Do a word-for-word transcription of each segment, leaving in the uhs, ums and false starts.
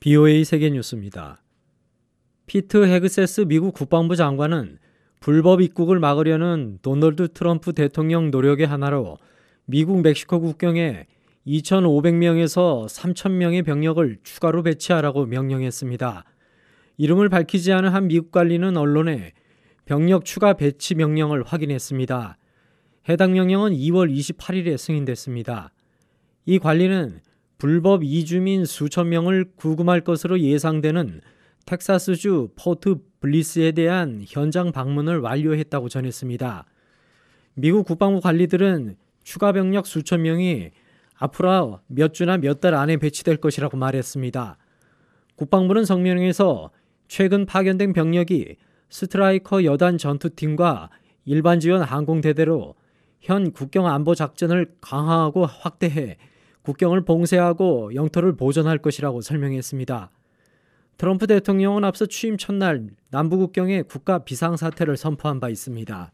비오에이 세계뉴스입니다. 피트 헤그세스 미국 국방부 장관은 불법 입국을 막으려는 도널드 트럼프 대통령 노력의 하나로 미국 멕시코 국경에 이천오백 명에서 삼천 명의 병력을 추가로 배치하라고 명령했습니다. 이름을 밝히지 않은 한 미국 관리는 언론에 병력 추가 배치 명령을 확인했습니다. 해당 명령은 이월 이십팔일에 승인됐습니다. 이 관리는 불법 이주민 수천 명을 구금할 것으로 예상되는 텍사스주 포트 블리스에 대한 현장 방문을 완료했다고 전했습니다. 미국 국방부 관리들은 추가 병력 수천 명이 앞으로 몇 주나 몇 달 안에 배치될 것이라고 말했습니다. 국방부는 성명에서 최근 파견된 병력이 스트라이커 여단 전투팀과 일반 지원 항공대대로 현 국경 안보 작전을 강화하고 확대해 국경을 봉쇄하고 영토를 보존할 것이라고 설명했습니다. 트럼프 대통령은 앞서 취임 첫날 남부 국경에 국가 비상사태를 선포한 바 있습니다.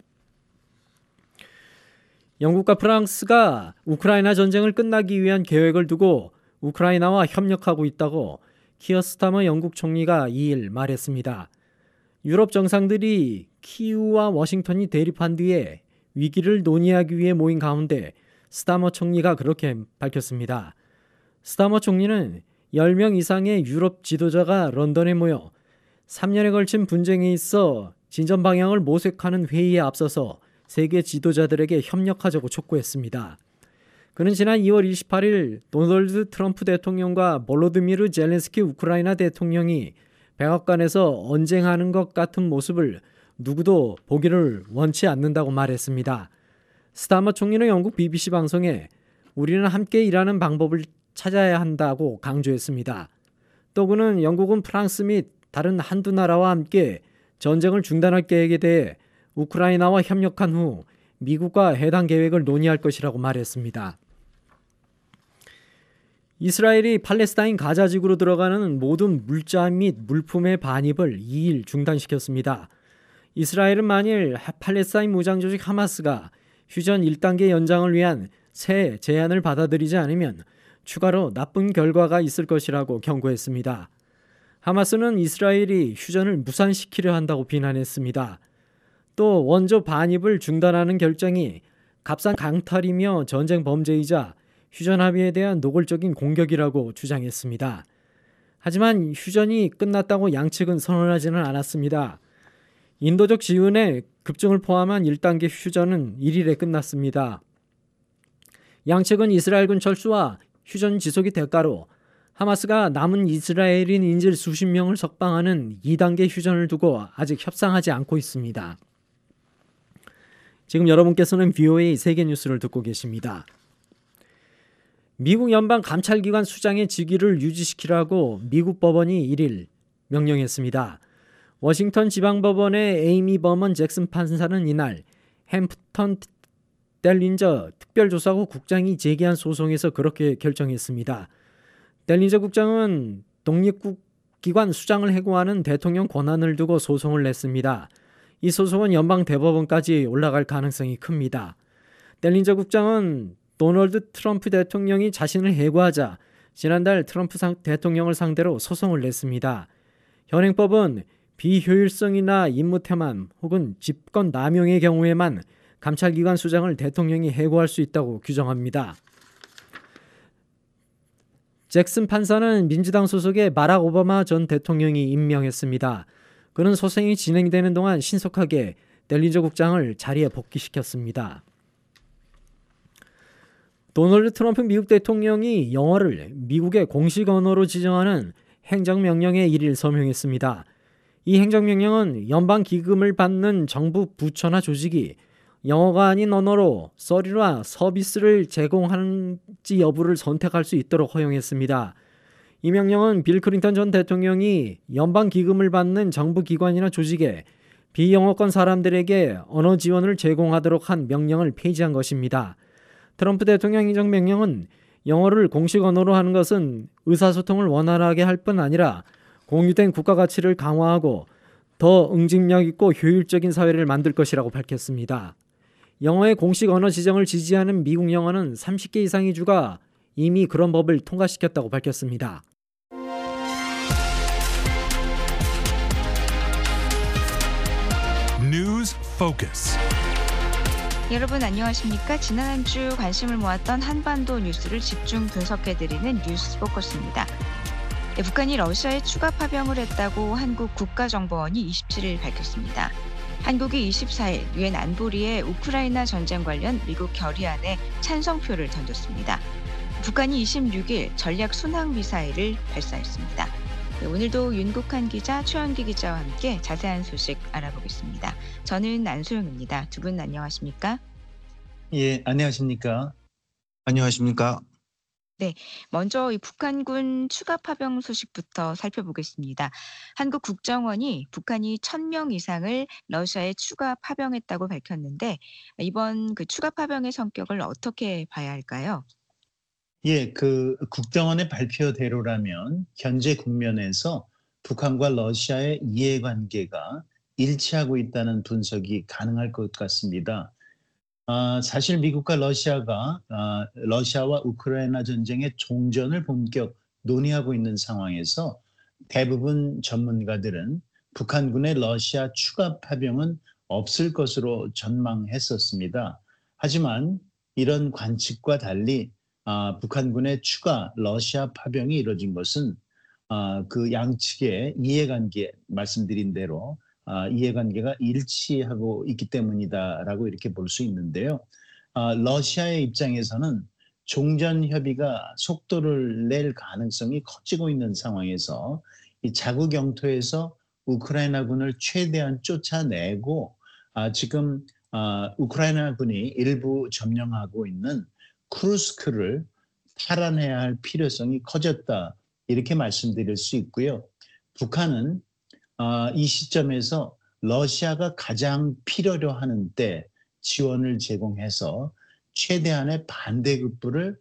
영국과 프랑스가 우크라이나 전쟁을 끝나기 위한 계획을 두고 우크라이나와 협력하고 있다고 키어 스타머 영국 총리가 이일 말했습니다. 유럽 정상들이 키이우와 워싱턴이 대립한 뒤에 위기를 논의하기 위해 모인 가운데 스타머 총리가 그렇게 밝혔습니다. 스타머 총리는 열 명 이상의 유럽 지도자가 런던에 모여 삼 년에 걸친 분쟁에 있어 진전 방향을 모색하는 회의에 앞서서 세계 지도자들에게 협력하자고 촉구했습니다. 그는 지난 이월 이십팔일 도널드 트럼프 대통령과 볼로디미르 젤렌스키 우크라이나 대통령이 백악관에서 언쟁하는 것 같은 모습을 누구도 보기를 원치 않는다고 말했습니다. 스타머 총리는 영국 비비씨 방송에 우리는 함께 일하는 방법을 찾아야 한다고 강조했습니다. 또 그는 영국은 프랑스 및 다른 한두 나라와 함께 전쟁을 중단할 계획에 대해 우크라이나와 협력한 후 미국과 해당 계획을 논의할 것이라고 말했습니다. 이스라엘이 팔레스타인 가자지구로 들어가는 모든 물자 및 물품의 반입을 이일 중단시켰습니다. 이스라엘은 만일 팔레스타인 무장조직 하마스가 휴전 일 단계 연장을 위한 새 제안을 받아들이지 않으면 추가로 나쁜 결과가 있을 것이라고 경고했습니다. 하마스는 이스라엘이 휴전을 무산시키려 한다고 비난했습니다. 또 원조 반입을 중단하는 결정이 값싼 강탈이며 전쟁 범죄이자 휴전 합의에 대한 노골적인 공격이라고 주장했습니다. 하지만 휴전이 끝났다고 양측은 선언하지는 않았습니다. 인도적 지원의 급증을 포함한 일 단계 휴전은 일일에 끝났습니다. 양측은 이스라엘군 철수와 휴전 지속의 대가로 하마스가 남은 이스라엘인 인질 수십 명을 석방하는 이 단계 휴전을 두고 아직 협상하지 않고 있습니다. 지금 여러분께서는 비오에이 세계뉴스를 듣고 계십니다. 미국 연방 감찰기관 수장의 직위를 유지시키라고 미국 법원이 일일 명령했습니다. 워싱턴 지방법원의 에이미 버먼 잭슨 판사는 이날 햄프턴 델린저 특별조사국 국장이 제기한 소송에서 그렇게 결정했습니다. 델린저 국장은 독립기관 수장을 해고하는 대통령 권한을 두고 소송을 냈습니다. 이 소송은 연방 대법원까지 올라갈 가능성이 큽니다. 델린저 국장은 도널드 트럼프 대통령이 자신을 해고하자 지난달 트럼프 상, 대통령을 상대로 소송을 냈습니다. 현행법은 비효율성이나 임무태만 혹은 집권 남용의 경우에만 감찰기관 수장을 대통령이 해고할 수 있다고 규정합니다. 잭슨 판사는 민주당 소속의 바락 오바마 전 대통령이 임명했습니다. 그는 소송이 진행되는 동안 신속하게 델린저 국장을 자리에 복귀시켰습니다. 도널드 트럼프 미국 대통령이 영어를 미국의 공식 언어로 지정하는 행정명령에 일일 서명했습니다. 이 행정명령은 연방 기금을 받는 정부 부처나 조직이 영어가 아닌 언어로 서류나 서비스를 제공하는지 여부를 선택할 수 있도록 허용했습니다. 이 명령은 빌 클린턴 전 대통령이 연방 기금을 받는 정부 기관이나 조직에 비영어권 사람들에게 언어 지원을 제공하도록 한 명령을 폐지한 것입니다. 트럼프 대통령 행정명령은 영어를 공식 언어로 하는 것은 의사소통을 원활하게 할 뿐 아니라 공유된 국가 가치를 강화하고 더 응집력 있고 효율적인 사회를 만들 것이라고 밝혔습니다. 영어의 공식 언어 지정을 지지하는 미국 영어는 삼십 개 이상의 주가 이미 그런 법을 통과시켰다고 밝혔습니다. News Focus. 여러분 안녕하십니까? 지난 한 주 관심을 모았던 한반도 뉴스를 집중 분석해드리는 뉴스 포커스입니다. 네, 북한이 러시아에 추가 파병을 했다고 한국 국가정보원이 이십칠 일 밝혔습니다. 한국이 이십사 일 유엔 안보리에 우크라이나 전쟁 관련 미국 결의안에 찬성표를 던졌습니다. 북한이 이십육 일 전략 순항 미사일을 발사했습니다. 네, 오늘도 윤국한 기자, 최원기 기자와 함께 자세한 소식 알아보겠습니다. 저는 안소영입니다. 두 분 안녕하십니까? 예, 안녕하십니까? 안녕하십니까? 네, 먼저 이 북한군 추가 파병 소식부터 살펴보겠습니다. 한국 국정원이 북한이 천 명 이상을 러시아에 추가 파병했다고 밝혔는데 이번 그 추가 파병의 성격을 어떻게 봐야 할까요? 예, 그 국정원의 발표대로라면 현재 국면에서 북한과 러시아의 이해관계가 일치하고 있다는 분석이 가능할 것 같습니다. 아, 사실 미국과 러시아가 아, 러시아와 우크라이나 전쟁의 종전을 본격 논의하고 있는 상황에서 대부분 전문가들은 북한군의 러시아 추가 파병은 없을 것으로 전망했었습니다. 하지만 이런 관측과 달리 아, 북한군의 추가 러시아 파병이 이뤄진 것은 아, 그 양측의 이해관계 말씀드린 대로 아, 이해관계가 일치하고 있기 때문이다라고 이렇게 볼 수 있는데요. 아, 러시아의 입장에서는 종전 협의가 속도를 낼 가능성이 커지고 있는 상황에서 이 자국 영토에서 우크라이나군을 최대한 쫓아내고 아, 지금 아, 우크라이나군이 일부 점령하고 있는 쿠르스크를 탈환해야 할 필요성이 커졌다 이렇게 말씀드릴 수 있고요. 북한은 어, 이 시점에서 러시아가 가장 필요로 하는 때 지원을 제공해서 최대한의 반대급부를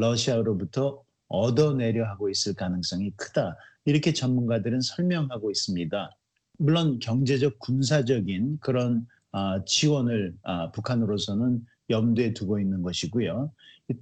러시아로부터 얻어내려 하고 있을 가능성이 크다. 이렇게 전문가들은 설명하고 있습니다. 물론 경제적 군사적인 그런 어, 지원을 어, 북한으로서는 염두에 두고 있는 것이고요.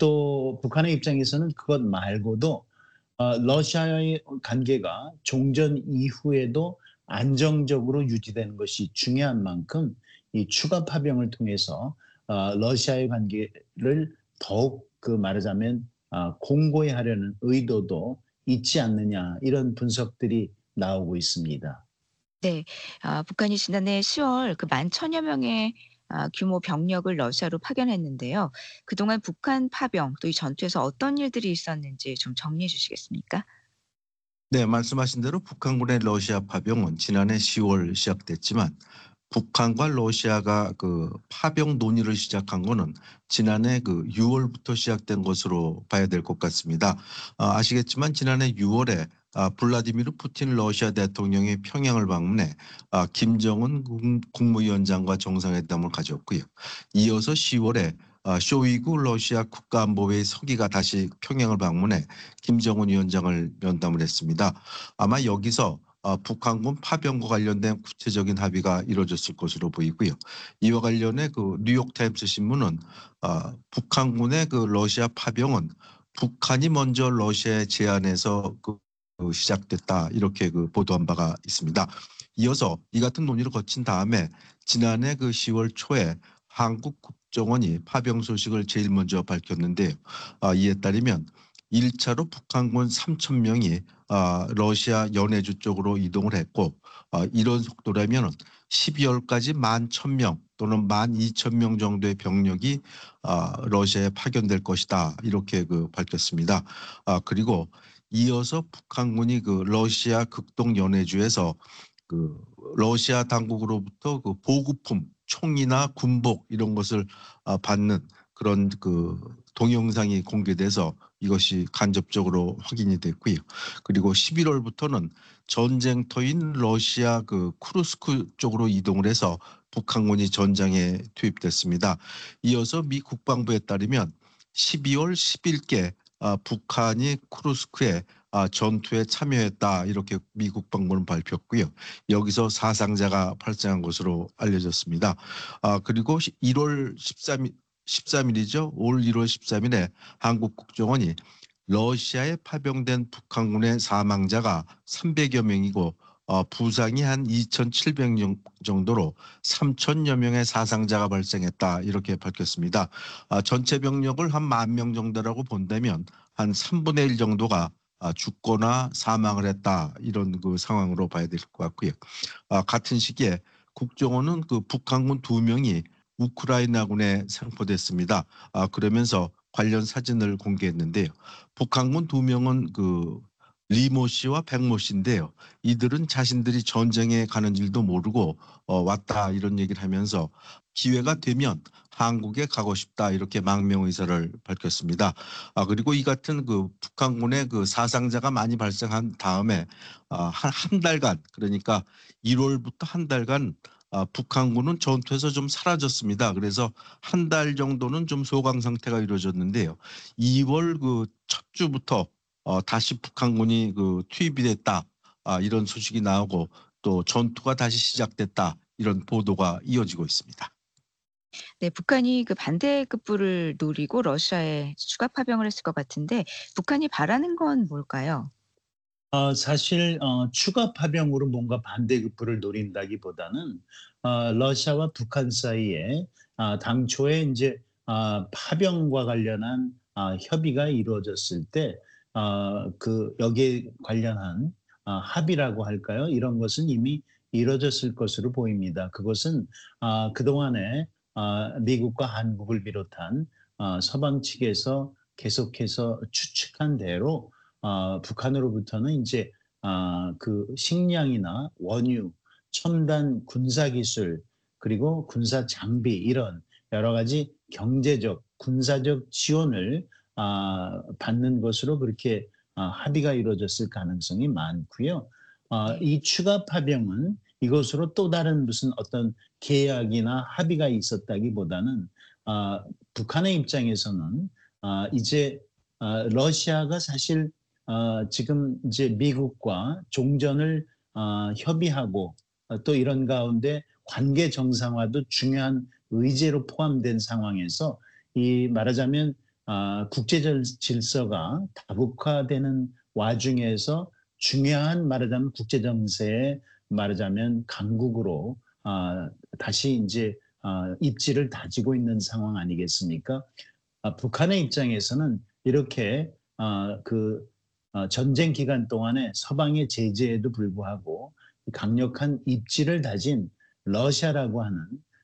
또 북한의 입장에서는 그것 말고도 어, 러시아의 관계가 종전 이후에도 안정적으로 유지되는 것이 중요한 만큼 이 추가 파병을 통해서 어, 러시아의 관계를 더욱 그 말하자면 어, 공고히 하려는 의도도 있지 않느냐 이런 분석들이 나오고 있습니다. 네, 아, 북한이 지난해 시월 그 만 천여 명의 아, 규모 병력을 러시아로 파견했는데요. 그동안 북한 파병 또 이 전투에서 어떤 일들이 있었는지 좀 정리해 주시겠습니까? 네, 말씀하신 대로 북한군의 러시아 파병은 지난해 시월 시작됐지만 북한과 러시아가 그 파병 논의를 시작한 거는 지난해 그 유월부터 시작된 것으로 봐야 될 것 같습니다. 아, 아시겠지만 지난해 유월에 아, 블라디미르 푸틴 러시아 대통령이 평양을 방문해 아, 김정은 국- 국무위원장과 정상회담을 가졌고요. 이어서 시월에 아, 쇼이구 러시아 국가안보회의 서기가 다시 평양을 방문해 김정은 위원장을 면담을 했습니다. 아마 여기서 어, 북한군 파병과 관련된 구체적인 합의가 이루어졌을 것으로 보이고요. 이와 관련해 그 뉴욕타임스 신문은 어, 북한군의 그 러시아 파병은 북한이 먼저 러시아에 제안해서 그, 그 시작됐다 이렇게 그 보도한 바가 있습니다. 이어서 이 같은 논의를 거친 다음에 지난해 그 시월 초에 한국 국정원이 파병 소식을 제일 먼저 밝혔는데요. 아, 이에 따르면 일 차로 북한군 삼천 명이 아, 러시아 연해주 쪽으로 이동을 했고 아, 이런 속도라면 십이월까지 만 천 명 또는 만 이천 명 정도의 병력이 아, 러시아에 파견될 것이다 이렇게 그 밝혔습니다. 아, 그리고 이어서 북한군이 그 러시아 극동 연해주에서 그 러시아 당국으로부터 그 보급품, 총이나 군복 이런 것을 아, 받는 그런 그 동영상이 공개돼서 이것이 간접적으로 확인이 됐고요. 그리고 십일월부터는 전쟁터인 러시아 그 쿠르스크 쪽으로 이동을 해서 북한군이 전장에 투입됐습니다. 이어서 미 국방부에 따르면 십이월 십일께 아, 북한이 쿠르스크에 아, 전투에 참여했다 이렇게 미 국방부는 밝혔고요. 여기서 사상자가 발생한 것으로 알려졌습니다. 아, 그리고 일월 십삼 일 십삼 일이죠. 올 일월 십삼 일에 한국 국정원이 러시아에 파병된 북한군의 사망자가 삼백여 명이고 어, 부상이 한 이천칠백 명 정도로 삼천여 명의 사상자가 발생했다 이렇게 밝혔습니다. 아, 전체 병력을 한 만 명 정도라고 본다면 한 삼분의 일 정도가 아, 죽거나 사망을 했다 이런 그 상황으로 봐야 될 것 같고요. 아, 같은 시기에 국정원은 그 북한군 두 명이 우크라이나군에 생포됐습니다. 아, 그러면서 관련 사진을 공개했는데요. 북한군 두 명은 그 리모 씨와 백모 씨인데요. 이들은 자신들이 전쟁에 가는 줄도 모르고 어, 왔다 이런 얘기를 하면서 기회가 되면 한국에 가고 싶다 이렇게 망명 의사를 밝혔습니다. 아, 그리고 이 같은 그 북한군의 그 사상자가 많이 발생한 다음에 아, 한, 한 달간 그러니까 일월부터 한 달간 아, 북한군은 전투에서 좀 사라졌습니다. 그래서 한 달 정도는 좀 소강 상태가 이루어졌는데요. 이월 그 첫 주부터 어, 다시 북한군이 그 투입이 됐다. 아, 이런 소식이 나오고 또 전투가 다시 시작됐다. 이런 보도가 이어지고 있습니다. 네, 북한이 그 반대급부를 노리고 러시아에 추가 파병을 했을 것 같은데 북한이 바라는 건 뭘까요? 어, 사실 어, 추가 파병으로 뭔가 반대급부를 노린다기보다는 어, 러시아와 북한 사이에 아, 당초에 이제 아, 파병과 관련한 아, 협의가 이루어졌을 때 아, 그 여기에 관련한 아, 합의라고 할까요? 이런 것은 이미 이루어졌을 것으로 보입니다. 그것은 아, 그동안에 아, 미국과 한국을 비롯한 아, 서방 측에서 계속해서 추측한 대로 어, 북한으로부터는 이제 아, 그 식량이나 원유, 첨단 군사 기술, 그리고 군사 장비 이런 여러 가지 경제적, 군사적 지원을 아, 받는 것으로 그렇게 아, 합의가 이루어졌을 가능성이 많고요. 아, 네. 이 추가 파병은 이것으로 또 다른 무슨 어떤 계약이나 합의가 있었다기보다는 아, 북한의 입장에서는 아, 이제 아, 러시아가 사실 어, 지금 이제 미국과 종전을 어, 협의하고 어, 또 이런 가운데 관계 정상화도 중요한 의제로 포함된 상황에서 이 말하자면 아, 국제 질- 질서가 다국화되는 와중에서 중요한 말하자면 국제 정세에 말하자면 강국으로 아, 다시 이제 아, 입지를 다지고 있는 상황 아니겠습니까? 아, 북한의 입장에서는 이렇게 아, 그 어, 전쟁 기간 동안에 서방의 제재에도 불구하고 강력한 입지를 다진 러시아라고 하는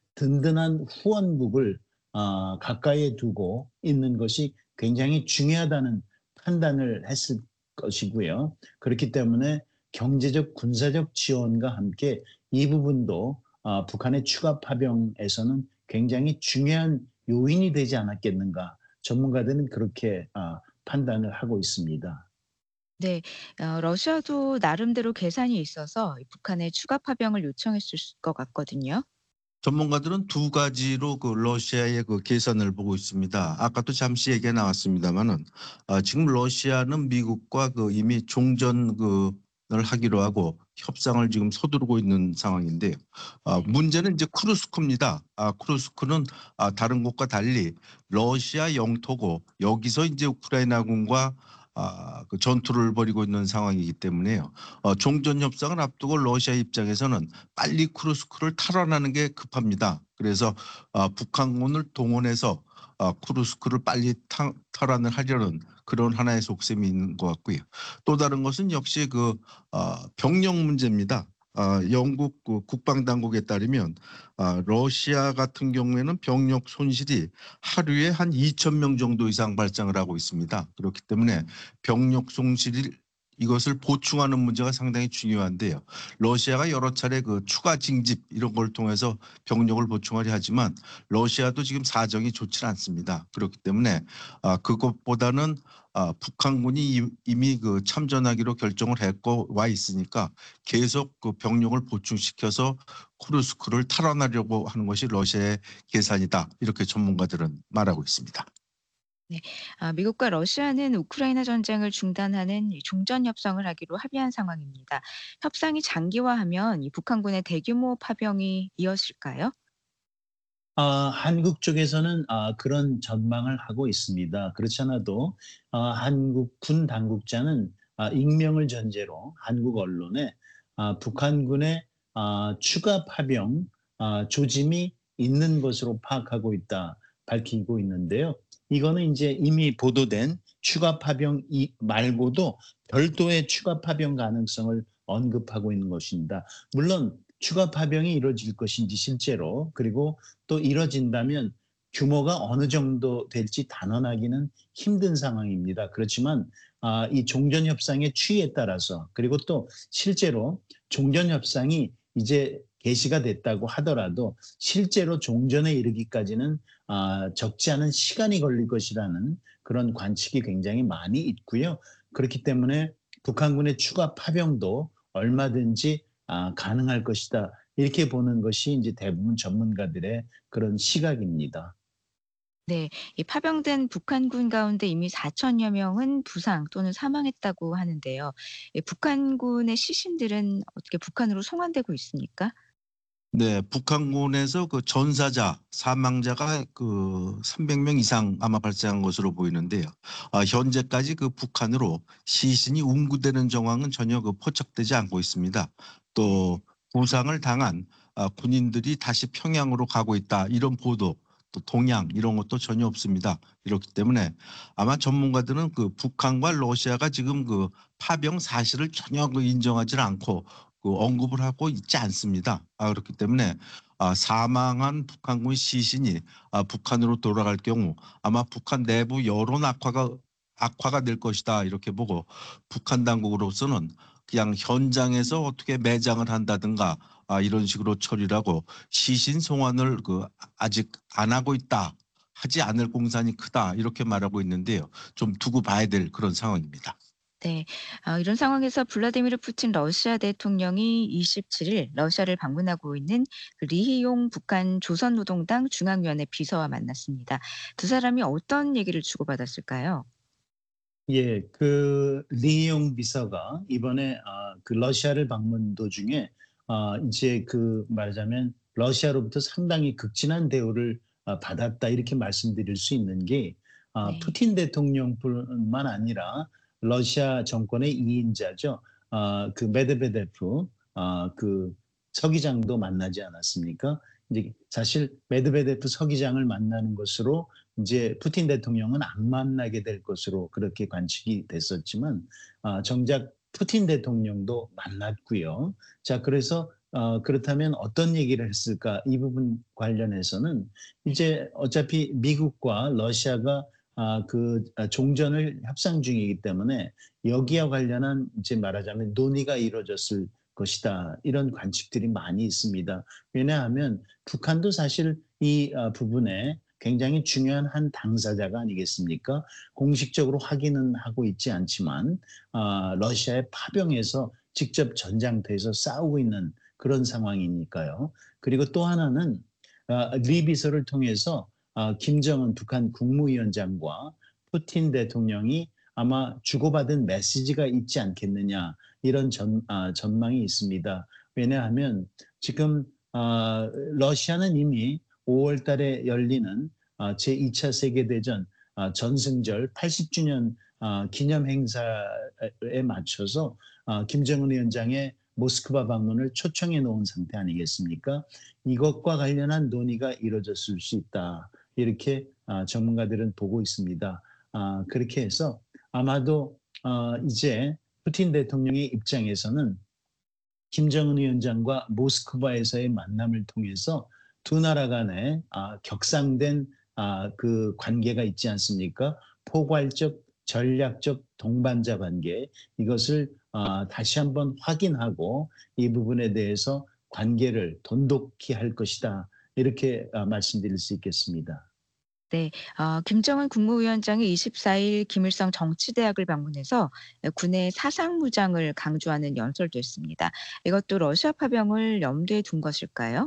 든든한 후원국을 어, 가까이에 두고 있는 것이 굉장히 중요하다는 판단을 했을 것이고요. 그렇기 때문에 경제적 군사적 지원과 함께 이 부분도 어, 북한의 추가 파병에서는 굉장히 중요한 요인이 되지 않았겠는가. 전문가들은 그렇게 아, 판단을 하고 있습니다. 네. 어 러시아도 나름대로 계산이 있어서 이 북한에 추가 파병을 요청했을 것 같거든요. 전문가들은 두 가지로 그 러시아의 그 계산을 보고 있습니다. 아까도 잠시 얘기가 나왔습니다만은 아, 지금 러시아는 미국과 그 이미 종전 그을 하기로 하고 협상을 지금 서두르고 있는 상황인데요. 아, 네. 문제는 이제 쿠르스크입니다. 아, 쿠르스크는 아, 다른 곳과 달리 러시아 영토고 여기서 이제 우크라이나군과 아, 그 전투를 벌이고 있는 상황이기 때문에요. 어, 종전 협상을 앞두고 러시아 입장에서는 빨리 쿠르스크를 탈환하는 게 급합니다. 그래서 어, 북한군을 동원해서 어, 쿠르스크를 빨리 타, 탈환을 하려는 그런 하나의 속셈이 있는 것 같고요. 또 다른 것은 역시 그 어, 병력 문제입니다. 어, 영국 그 국방당국에 따르면 어, 러시아 같은 경우에는 병력 손실이 하루에 한 이천 명 정도 이상 발생을 하고 있습니다. 그렇기 때문에 병력 손실 이것을 보충하는 문제가 상당히 중요한데요. 러시아가 여러 차례 그 추가 징집 이런 걸 통해서 병력을 보충하려 하지만 러시아도 지금 사정이 좋지 않습니다. 그렇기 때문에 아, 그것보다는 아, 북한군이 이- 이미 그 참전하기로 결정을 했고 와 있으니까 계속 그 병력을 보충시켜서 쿠르스크를 탈환하려고 하는 것이 러시아의 계산이다. 이렇게 전문가들은 말하고 있습니다. 네. 아 미국과 러시아는 우크라이나 전쟁을 중단하는 이 종전 협상을 하기로 합의한 상황입니다. 협상이 장기화하면 이 북한군의 대규모 파병이 이어질까요? 아, 한국 쪽에서는 아, 그런 전망을 하고 있습니다. 그렇지 않아도 아, 한국 군 당국자는 아, 익명을 전제로 한국 언론에 아, 북한군의 아, 추가 파병 아, 조짐이 있는 것으로 파악하고 있다 밝히고 있는데요. 이거는 이제 이미 보도된 추가 파병 이 말고도 별도의 추가 파병 가능성을 언급하고 있는 것입니다. 물론 추가 파병이 이루어질 것인지 실제로, 그리고 또 이뤄진다면 규모가 어느 정도 될지 단언하기는 힘든 상황입니다. 그렇지만 아, 이 종전 협상의 추이에 따라서, 그리고 또 실제로 종전 협상이 이제 개시가 됐다고 하더라도 실제로 종전에 이르기까지는 아, 적지 않은 시간이 걸릴 것이라는 그런 관측이 굉장히 많이 있고요. 그렇기 때문에 북한군의 추가 파병도 얼마든지 아, 가능할 것이다. 이렇게 보는 것이 이제 대부분 전문가들의 그런 시각입니다. 네. 이 파병된 북한군 가운데 이미 사천여 명은 부상 또는 사망했다고 하는데요. 이 북한군의 시신들은 어떻게 북한으로 송환되고 있습니까? 네, 북한군에서 그 전사자, 사망자가 그 삼백 명 이상 아마 발생한 것으로 보이는데요. 아, 현재까지 그 북한으로 시신이 운구되는 정황은 전혀 그 포착되지 않고 있습니다. 또 부상을 당한 아, 군인들이 다시 평양으로 가고 있다, 이런 보도, 또 동향 이런 것도 전혀 없습니다. 이렇기 때문에 아마 전문가들은 그 북한과 러시아가 지금 그 파병 사실을 전혀 그 인정하지 않고 그 언급을 하고 있지 않습니다. 아, 그렇기 때문에 아, 사망한 북한군 시신이 아, 북한으로 돌아갈 경우 아마 북한 내부 여론 악화가 악화가 될 것이다, 이렇게 보고 북한 당국으로서는 그냥 현장에서 어떻게 매장을 한다든가 아, 이런 식으로 처리를 하고 시신 송환을 그 아직 안 하고 있다, 하지 않을 공산이 크다, 이렇게 말하고 있는데요. 좀 두고 봐야 될 그런 상황입니다. 네. 어 이런 상황에서 블라디미르 푸틴 러시아 대통령이 이십칠 일 러시아를 방문하고 있는 그 리히용 북한 조선노동당 중앙위원회 비서와 만났습니다. 두 사람이 어떤 얘기를 주고받았을까요? 예, 그 리용 비서가 이번에 아, 그 러시아를 방문 도중에 아, 이제 그 말하자면 러시아로부터 상당히 극진한 대우를 아, 받았다, 이렇게 말씀드릴 수 있는 게 아, 네. 푸틴 대통령뿐만 아니라 러시아 정권의 이 인자죠. 아, 그 메드베데프 아, 그 서기장도 만나지 않았습니까? 이제 사실 메드베데프 서기장을 만나는 것으로 이제 푸틴 대통령은 안 만나게 될 것으로 그렇게 관측이 됐었지만 아, 정작 푸틴 대통령도 만났고요. 자, 그래서 어, 그렇다면 어떤 얘기를 했을까? 이 부분 관련해서는 네. 이제 어차피 미국과 러시아가 아, 그 아, 종전을 협상 중이기 때문에 여기와 관련한 이제 말하자면 논의가 이루어졌을 것이다, 이런 관측들이 많이 있습니다. 왜냐하면 북한도 사실 이 아, 부분에 굉장히 중요한 한 당사자가 아니겠습니까? 공식적으로 확인은 하고 있지 않지만 아, 러시아의 파병에서 직접 전장터에서 싸우고 있는 그런 상황이니까요. 그리고 또 하나는 아, 리 비서를 통해서 아, 김정은 북한 국무위원장과 푸틴 대통령이 아마 주고받은 메시지가 있지 않겠느냐, 이런 전, 아, 전망이 있습니다. 왜냐하면 지금 아, 러시아는 이미 오월 달에 열리는 아, 제이 차 세계대전 아, 전승절 팔십 주년 아, 기념 행사에 맞춰서 아, 김정은 위원장의 모스크바 방문을 초청해 놓은 상태 아니겠습니까? 이것과 관련한 논의가 이루어졌을 수 있다, 이렇게 아, 전문가들은 보고 있습니다. 아, 그렇게 해서 아마도 어, 이제 푸틴 대통령의 입장에서는 김정은 위원장과 모스크바에서의 만남을 통해서 두 나라 간에 아, 격상된 아, 그 관계가 있지 않습니까? 포괄적, 전략적 동반자 관계, 이것을 아, 다시 한번 확인하고 이 부분에 대해서 관계를 돈독히 할 것이다, 이렇게 아, 말씀드릴 수 있겠습니다. 네. 어 김정은 국무위원장이 이십사 일 김일성 정치대학을 방문해서 군의 사상 무장을 강조하는 연설도 했습니다. 이것도 러시아 파병을 염두에 둔 것일까요?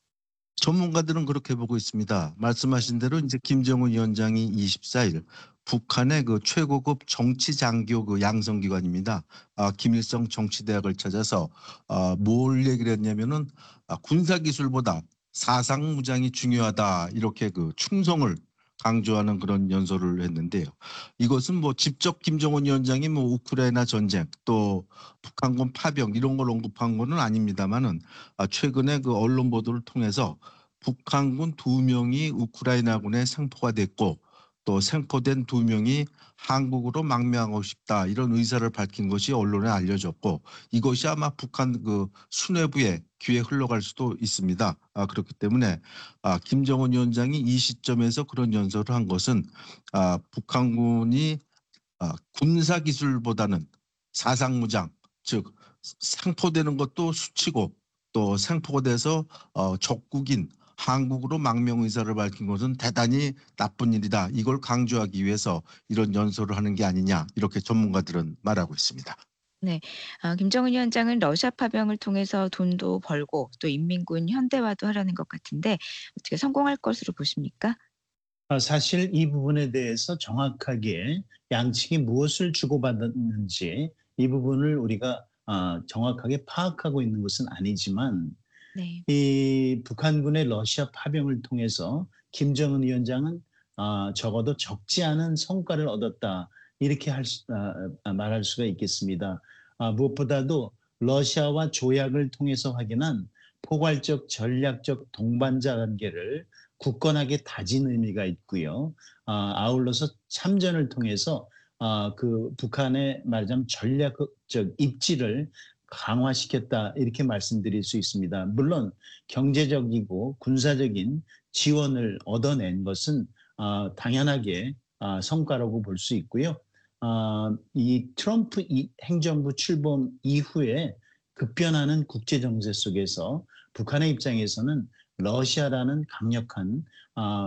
전문가들은 그렇게 보고 있습니다. 말씀하신 대로 이제 김정은 위원장이 이십사 일 북한의 그 최고급 정치 장교 그 양성기관입니다. 아, 김일성 정치대학을 찾아서 아, 뭘 얘기를 했냐면은 아, 군사 기술보다 사상 무장이 중요하다, 이렇게 그 충성을 강조하는 그런 연설을 했는데요. 이것은 뭐 직접 김정은 위원장이 뭐 우크라이나 전쟁 또 북한군 파병 이런 걸 언급한 거는 아닙니다만은 아, 최근에 그 언론 보도를 통해서 북한군 두 명이 우크라이나군에 생포가 됐고 또 생포된 두 명이 한국으로 망명하고 싶다 이런 의사를 밝힌 것이 언론에 알려졌고 이것이 아마 북한 그 수뇌부에 귀에 흘러갈 수도 있습니다. 아, 그렇기 때문에 아, 김정은 위원장이 이 시점에서 그런 연설을 한 것은 아, 북한군이 아, 군사 기술보다는 사상무장 즉 생포되는 것도 수치고 또 생포가 돼서 어, 적국인 한국으로 망명 의사를 밝힌 것은 대단히 나쁜 일이다. 이걸 강조하기 위해서 이런 연설을 하는 게 아니냐 이렇게 전문가들은 말하고 있습니다. 네. 아, 김정은 위원장은 러시아 파병을 통해서 돈도 벌고 또 인민군 현대화도 하려는 것 같은데 어떻게 성공할 것으로 보십니까? 아, 사실 이 부분에 대해서 정확하게 양측이 무엇을 주고받았는지 이 부분을 우리가 아, 정확하게 파악하고 있는 것은 아니지만 네. 이 북한군의 러시아 파병을 통해서 김정은 위원장은 아, 적어도 적지 않은 성과를 얻었다 이렇게 할 수, 아, 아, 말할 수가 있겠습니다. 아, 무엇보다도 러시아와 조약을 통해서 확인한 포괄적 전략적 동반자 관계를 굳건하게 다진 의미가 있고요. 아, 아울러서 참전을 통해서 아, 그 북한의 말하자면 전략적 입지를 강화시켰다 이렇게 말씀드릴 수 있습니다. 물론 경제적이고 군사적인 지원을 얻어낸 것은 아, 당연하게 아, 성과라고 볼 수 있고요. 아, 이 트럼프 이 행정부 출범 이후에 급변하는 국제 정세 속에서 북한의 입장에서는 러시아라는 강력한 아,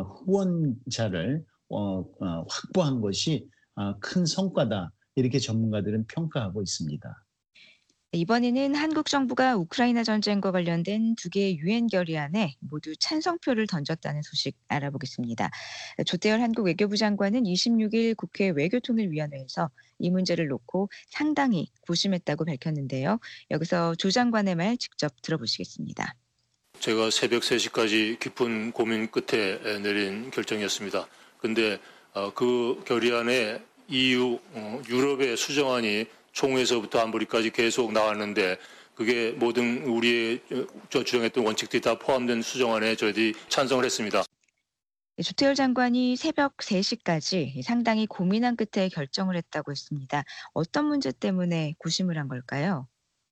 후원자를 어, 어, 확보한 것이 아, 큰 성과다 이렇게 전문가들은 평가하고 있습니다. 이번에는 한국 정부가 우크라이나 전쟁과 관련된 두 개의 유엔 결의안에 모두 찬성표를 던졌다는 소식 알아보겠습니다. 조태열 한국 외교부 장관은 이십육 일 국회 외교통일위원회에서 이 문제를 놓고 상당히 고심했다고 밝혔는데요. 여기서 조 장관의 말 직접 들어보시겠습니다. 제가 새벽 세 시까지 깊은 고민 끝에 내린 결정이었습니다. 근데 그 결의안에 이유, 유럽의 수정안이 총회에서부터 안보리까지 계속 나왔는데 그게 모든 우리의 주장했던 원칙들이 다 포함된 수정안에 저희들이 찬성을 했습니다. 조태열 장관이 새벽 세 시까지 상당히 고민한 끝에 결정을 했다고 했습니다. 어떤 문제 때문에 고심을 한 걸까요?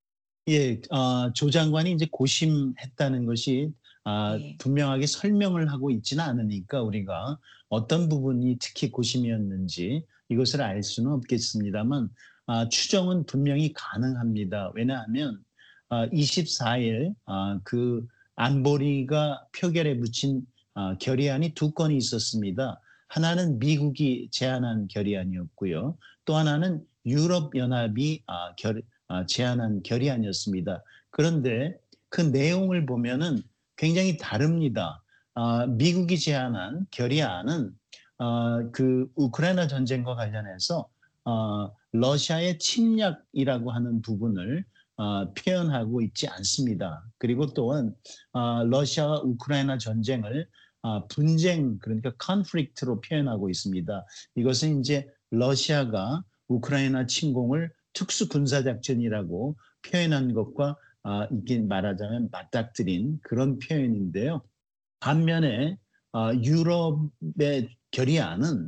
예, 어, 조 장관이 이제 고심했다는 것이 아, 네. 분명하게 설명을 하고 있지는 않으니까 우리가 어떤 부분이 특히 고심이었는지 이것을 알 수는 없겠습니다만 아, 추정은 분명히 가능합니다. 왜냐하면 아, 이십사 일 아, 그 안보리가 표결에 붙인 아, 결의안이 두 건이 있었습니다. 하나는 미국이 제안한 결의안이었고요. 또 하나는 유럽연합이 아, 결, 아, 제안한 결의안이었습니다. 그런데 그 내용을 보면은 굉장히 다릅니다. 아, 미국이 제안한 결의안은 아, 그 우크라이나 전쟁과 관련해서 아, 러시아의 침략이라고 하는 부분을 아, 표현하고 있지 않습니다. 그리고 또한 아, 러시아와 우크라이나 전쟁을 아, 분쟁 그러니까 컨플릭트로 표현하고 있습니다. 이것은 이제 러시아가 우크라이나 침공을 특수 군사작전이라고 표현한 것과 아, 이게 말하자면 맞닥뜨린 그런 표현인데요. 반면에 아, 유럽의 결의안은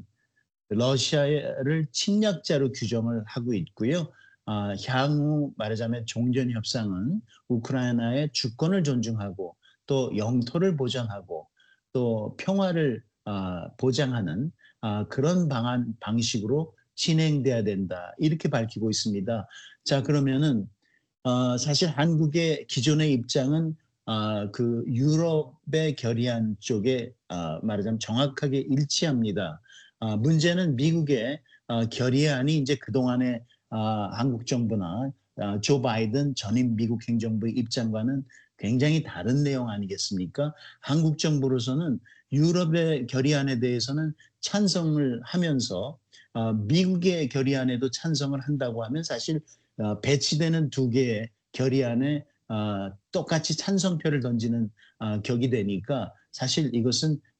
러시아를 침략자로 규정을 하고 있고요. 아, 향후 말하자면 종전 협상은 우크라이나의 주권을 존중하고 또 영토를 보전하고 또 평화를 아, 보장하는 아, 그런 방안 방식으로 진행돼야 된다 이렇게 밝히고 있습니다. 자 그러면은 어, 사실 한국의 기존의 입장은 아, 그 유럽의 결의안 쪽에 아, 말하자면 정확하게 일치합니다. 아, 문제는 미국의 아, 결의안이 이제 그동안에 아, 한국 정부나 아, 조 바이든 전임 미국 행정부의 입장과는 굉장히 다른 내용 아니겠습니까? 한국 정부로서는 유럽의 결의안에 대해서는 찬성을 하면서 아, 미국의 결의안에도 찬성을 한다고 하면 사실 어, 배치되는 두 개의 결의안에 어, 똑같이 찬성표를 던지는 어, 격이 되니까 사실 이것은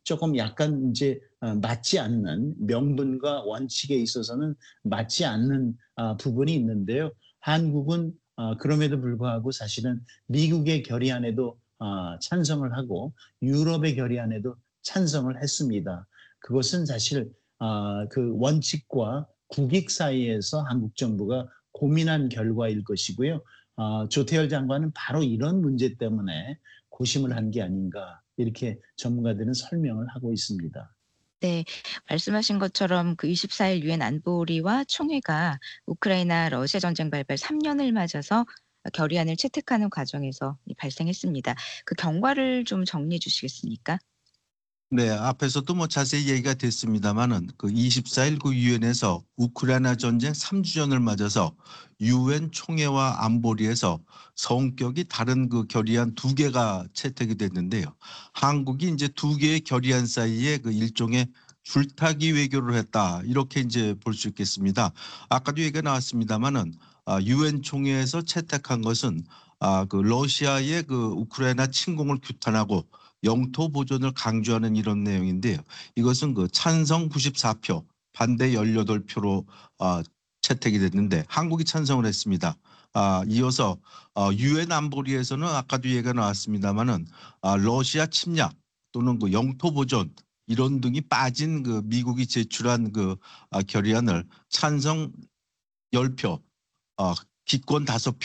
조금 약간 이제 어, 맞지 않는 명분과 원칙에 있어서는 맞지 않는 아, 부분이 있는데요. 한국은 어, 그럼에도 불구하고 사실은 미국의 결의안에도 어, 찬성을 하고 유럽의 결의안에도 찬성을 했습니다. 그것은 사실 어, 그 원칙과 국익 사이에서 한국 정부가 고민한 결과일 것이고요. 어, 조태열 장관은 바로 이런 문제 때문에 고심을 한 게 아닌가 이렇게 전문가들은 설명을 하고 있습니다. 네. 말씀하신 것처럼 그 이십사 일 유엔 안보리와 총회가 우크라이나 러시아 전쟁 발발 삼 년을 맞아서 결의안을 채택하는 과정에서 이 발생했습니다. 그 경과를 좀 정리해 주시겠습니까? 네, 앞에서도 뭐 자세히 얘기가 됐습니다만은 그 이십사 일 그 유엔에서 우크라이나 전쟁 삼 주년을 맞아서 유엔 총회와 안보리에서 성격이 다른 그 결의안 두 개가 채택이 됐는데요. 한국이 이제 두 개의 결의안 사이에 그 일종의 줄타기 외교를 했다 이렇게 이제 볼 수 있겠습니다. 아까도 얘기가 나왔습니다만은 아, 유엔 총회에서 채택한 것은 아, 그 러시아의 그 우크라이나 침공을 규탄하고 영토 보존을 강조하는 이런 내용인데요. 이것은 그 찬성 구십사 표, 반대 십팔 표로 어, 채택이 됐는데 한국이 찬성을 했습니다. 아, 이어서 어, 유엔 안보리에서는 아까도 얘기가 나왔습니다만은 아, 러시아 침략 또는 그 영토 보존 이런 등이 빠진 그 미국이 제출한 그 아, 결의안을 찬성 십 표, 어, 기권 다섯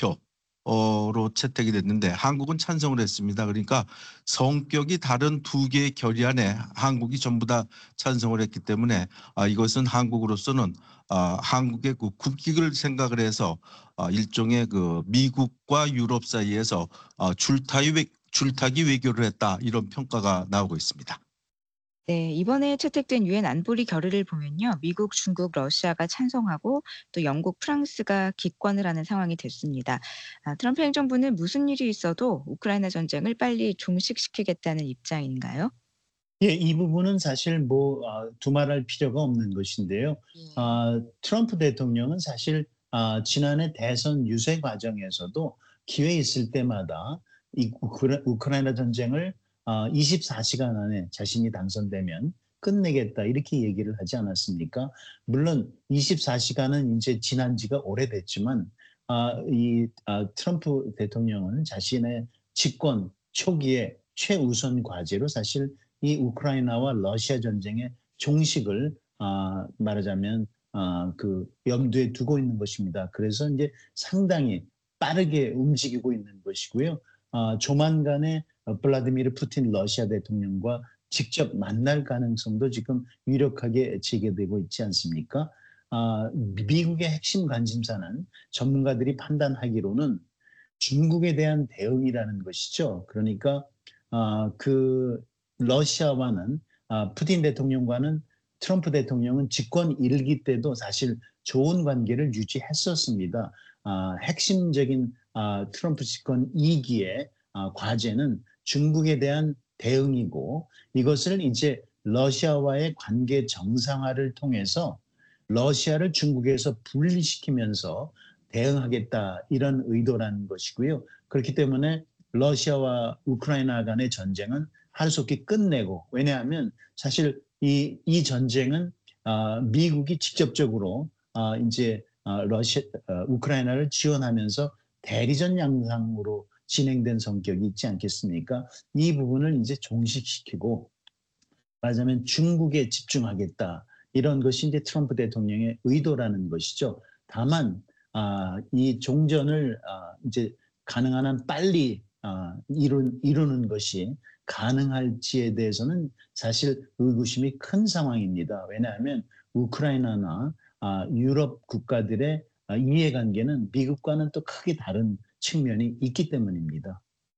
표로 채택이 됐는데 한국은 찬성을 했습니다. 그러니까 성격이 다른 두 개의 결의안에 한국이 전부 다 찬성을 했기 때문에 아, 이것은 한국으로서는 아, 한국의 그 국익을 생각을 해서 아, 일종의 그 미국과 유럽 사이에서 아, 줄타기, 외, 줄타기 외교를 했다 이런 평가가 나오고 있습니다. 네. 이번에 채택된 유엔 안보리 결의를 보면요. 미국, 중국, 러시아가 찬성하고 또 영국, 프랑스가 기권을 하는 상황이 됐습니다. 아, 트럼프 행정부는 무슨 일이 있어도 우크라이나 전쟁을 빨리 종식시키겠다는 입장인가요? 예, 이 부분은 사실 뭐 아, 두말할 필요가 없는 것인데요. 아, 트럼프 대통령은 사실 아, 지난해 대선 유세 과정에서도 기회 있을 때마다 이 우크라, 우크라이나 전쟁을 아, 이십사 시간 안에 자신이 당선되면 끝내겠다 이렇게 얘기를 하지 않았습니까? 물론 이십사 시간은 이제 지난 지가 오래됐지만 아, 이 아, 트럼프 대통령은 자신의 집권 초기에 최우선 과제로 사실 이 우크라이나와 러시아 전쟁의 종식을 아, 말하자면 아, 그 염두에 두고 있는 것입니다. 그래서 이제 상당히 빠르게 움직이고 있는 것이고요. 아, 조만간에 블라디미르 푸틴 러시아 대통령과 직접 만날 가능성도 지금 유력하게 제기되고 있지 않습니까? 아, 미국의 핵심 관심사는 전문가들이 판단하기로는 중국에 대한 대응이라는 것이죠. 그러니까 아, 그 러시아와는 아, 푸틴 대통령과는 트럼프 대통령은 집권 일기 때도 사실 좋은 관계를 유지했었습니다. 아, 핵심적인 아, 트럼프 집권 이 기의 아, 과제는 중국에 대한 대응이고 이것을 이제 러시아와의 관계 정상화를 통해서 러시아를 중국에서 분리시키면서 대응하겠다 이런 의도라는 것이고요. 그렇기 때문에 러시아와 우크라이나 간의 전쟁은 하루속히 끝내고 왜냐하면 사실 이, 이 전쟁은 아, 미국이 직접적으로 아, 이제 아, 러시아, 아, 우크라이나를 지원하면서 대리전 양상으로 진행된 성격이 있지 않겠습니까? 이 부분을 이제 종식시키고 말하자면 중국에 집중하겠다. 이런 것이 이제 트럼프 대통령의 의도라는 것이죠. 다만 아, 이 종전을 아, 이제 가능한 한 빨리 아, 이루, 이루는 것이 가능할지에 대해서는 사실 의구심이 큰 상황입니다. 왜냐하면 우크라이나나 아, 유럽 국가들의 아, 이해관계는 미국과는 또 크게 다른 측면이 있기 때문입니다.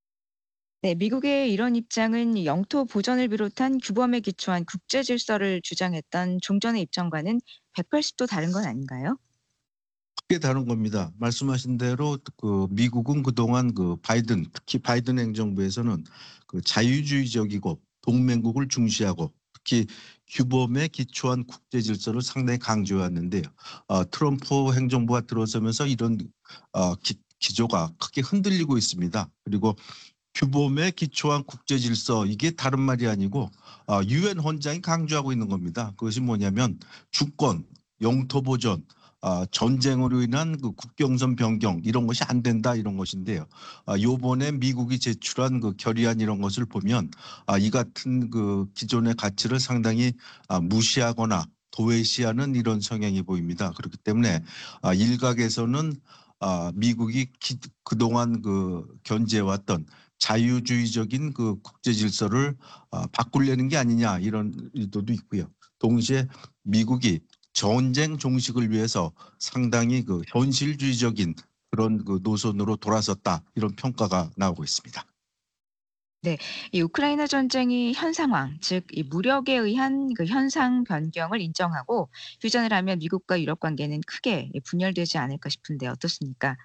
네. 미국의 이런 입장은 영토 보전을 비롯한 규범에 기초한 국제 질서를 주장했던 종전의 입장과는 백팔십 도 다른 건 아닌가요? 크게 다른 겁니다. 말씀하신 대로 그 미국은 그동안 그 바이든 특히 바이든 행정부에서는 그 자유주의적이고 동맹국을 중시하고 특히 규범에 기초한 국제 질서를 상당히 강조해왔는데요. 어, 트럼프 행정부가 들어서면서 이런 어, 기, 기조가 크게 흔들리고 있습니다. 그리고 규범에 기초한 국제 질서 이게 다른 말이 아니고 아, 유엔 헌장이 강조하고 있는 겁니다. 그것이 뭐냐면 주권, 영토 보전, 아, 전쟁으로 인한 그 국경선 변경 이런 것이 안 된다 이런 것인데요. 아, 요번에 미국이 제출한 그 결의안 이런 것을 보면 아, 이 같은 그 기존의 가치를 상당히 아, 무시하거나 도외시하는 이런 성향이 보입니다. 그렇기 때문에 아, 일각에서는 아, 미국이 기, 그동안 그 견제해왔던 자유주의적인 그 국제 질서를 아, 바꾸려는 게 아니냐 이런 의도도 있고요. 동시에 미국이 전쟁 종식을 위해서 상당히 그 현실주의적인 그런 그 노선으로 돌아섰다 이런 평가가 나오고 있습니다. 네. 이 우크라이나 전쟁이 현 상황, 즉 이 무력에 의한 그 현상 변경을 인정하고 휴전을 하면 미국과 유럽 관계는 크게 분열되지 않을까 싶은데 어떻습니까?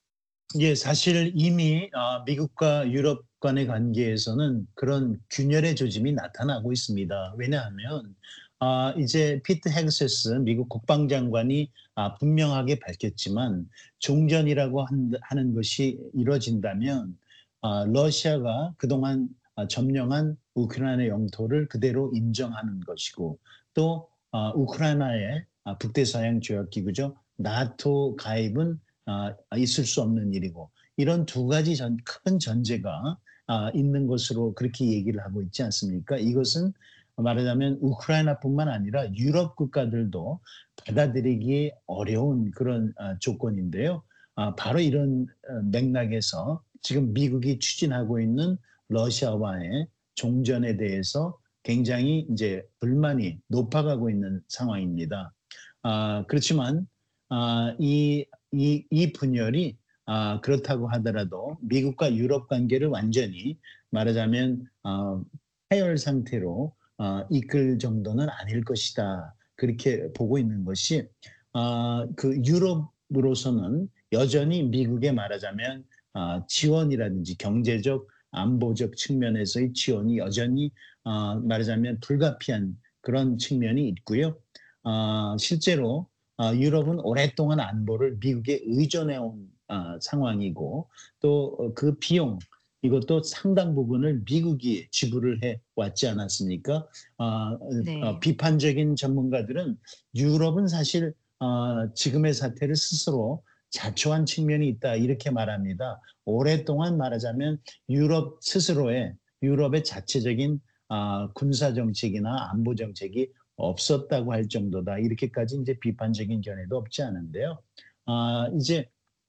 예, 사실 이미 아, 미국과 유럽 간의 관계에서는 그런 균열의 조짐이 나타나고 있습니다. 왜냐하면 아, 이제 피트 헤그세스 미국 국방장관이 아, 분명하게 밝혔지만 종전이라고 한, 하는 것이 이루어진다면 아, 러시아가 그동안 아, 점령한 우크라이나 영토를 그대로 인정하는 것이고 또 아, 우크라이나의 아, 북대서양 조약기구죠. 나토 가입은 아, 있을 수 없는 일이고 이런 두 가지 전, 큰 전제가 아, 있는 것으로 그렇게 얘기를 하고 있지 않습니까? 이것은 말하자면 우크라이나뿐만 아니라 유럽 국가들도 받아들이기 어려운 그런 아, 조건인데요. 아, 바로 이런 어, 맥락에서 지금 미국이 추진하고 있는 러시아와의 종전에 대해서 굉장히 이제 불만이 높아가고 있는 상황입니다. 아, 그렇지만 아, 이, 이, 이 분열이 아, 그렇다고 하더라도 미국과 유럽 관계를 완전히 말하자면 어, 파열 상태로 어, 이끌 정도는 아닐 것이다. 그렇게 보고 있는 것이 어, 그 유럽으로서는 여전히 미국에 말하자면 어, 지원이라든지 경제적 안보적 측면에서의 지원이 여전히 어, 말하자면 불가피한 그런 측면이 있고요. 어, 실제로 어, 유럽은 오랫동안 안보를 미국에 의존해온 어, 상황이고 또 그 비용 이것도 상당 부분을 미국이 지불을 해 왔지 않았습니까? 어, 어, 네. 비판적인 전문가들은 유럽은 사실 어, 지금의 사태를 스스로 자초한 측면이 있다 이렇게 말합니다. 오랫동안 말하자면 유럽 스스로의 유럽의 자체적인 아, 군사 정책이나 안보 정책이 없었다고 할 정도다. 이렇게까지 이제 비판적인 견해도 없지 않은데요. 아, 이제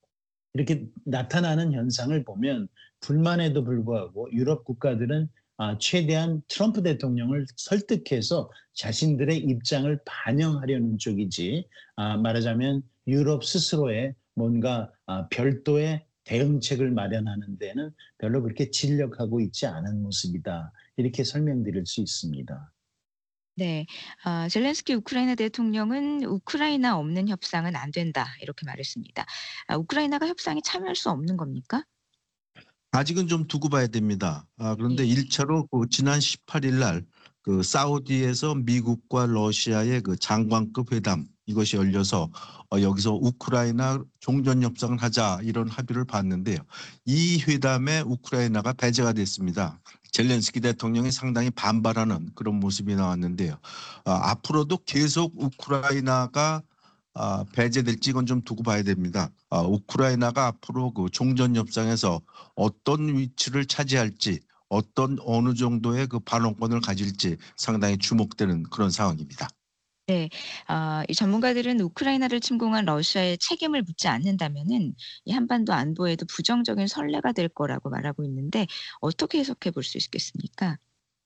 이렇게 나타나는 현상을 보면 불만에도 불구하고 유럽 국가들은 아, 최대한 트럼프 대통령을 설득해서 자신들의 입장을 반영하려는 쪽이지 아, 말하자면 유럽 스스로의 뭔가 아, 별도의 대응책을 마련하는 데는 별로 그렇게 진력하고 있지 않은 모습이다. 이렇게 설명드릴 수 있습니다. 네. 아 젤렌스키 우크라이나 대통령은 "우크라이나 없는 협상은 안 된다." 이렇게 말했습니다. 아 우크라이나가 협상에 참여할 수 없는 겁니까? 아직은 좀 두고 봐야 됩니다. 아, 그런데 예. 일 차로 그 지난 십팔 일 날 그 사우디에서 미국과 러시아의 그 장관급 회담 이것이 열려서 어, 여기서 우크라이나 종전 협상을 하자 이런 합의를 봤는데요. 이 회담에 우크라이나가 배제가 됐습니다. 젤렌스키 대통령이 상당히 반발하는 그런 모습이 나왔는데요. 아, 앞으로도 계속 우크라이나가 아, 배제될지 이건 좀 두고 봐야 됩니다. 아, 우크라이나가 앞으로 그 종전 협상에서 어떤 위치를 차지할지 어떤 어느 정도의 그 발언권을 가질지 상당히 주목되는 그런 상황입니다. 네. 아 이 전문가들은 우크라이나를 침공한 러시아에 책임을 묻지 않는다면은 이 한반도 안보에도 부정적인 선례가 될 거라고 말하고 있는데 어떻게 해석해 볼 수 있겠습니까?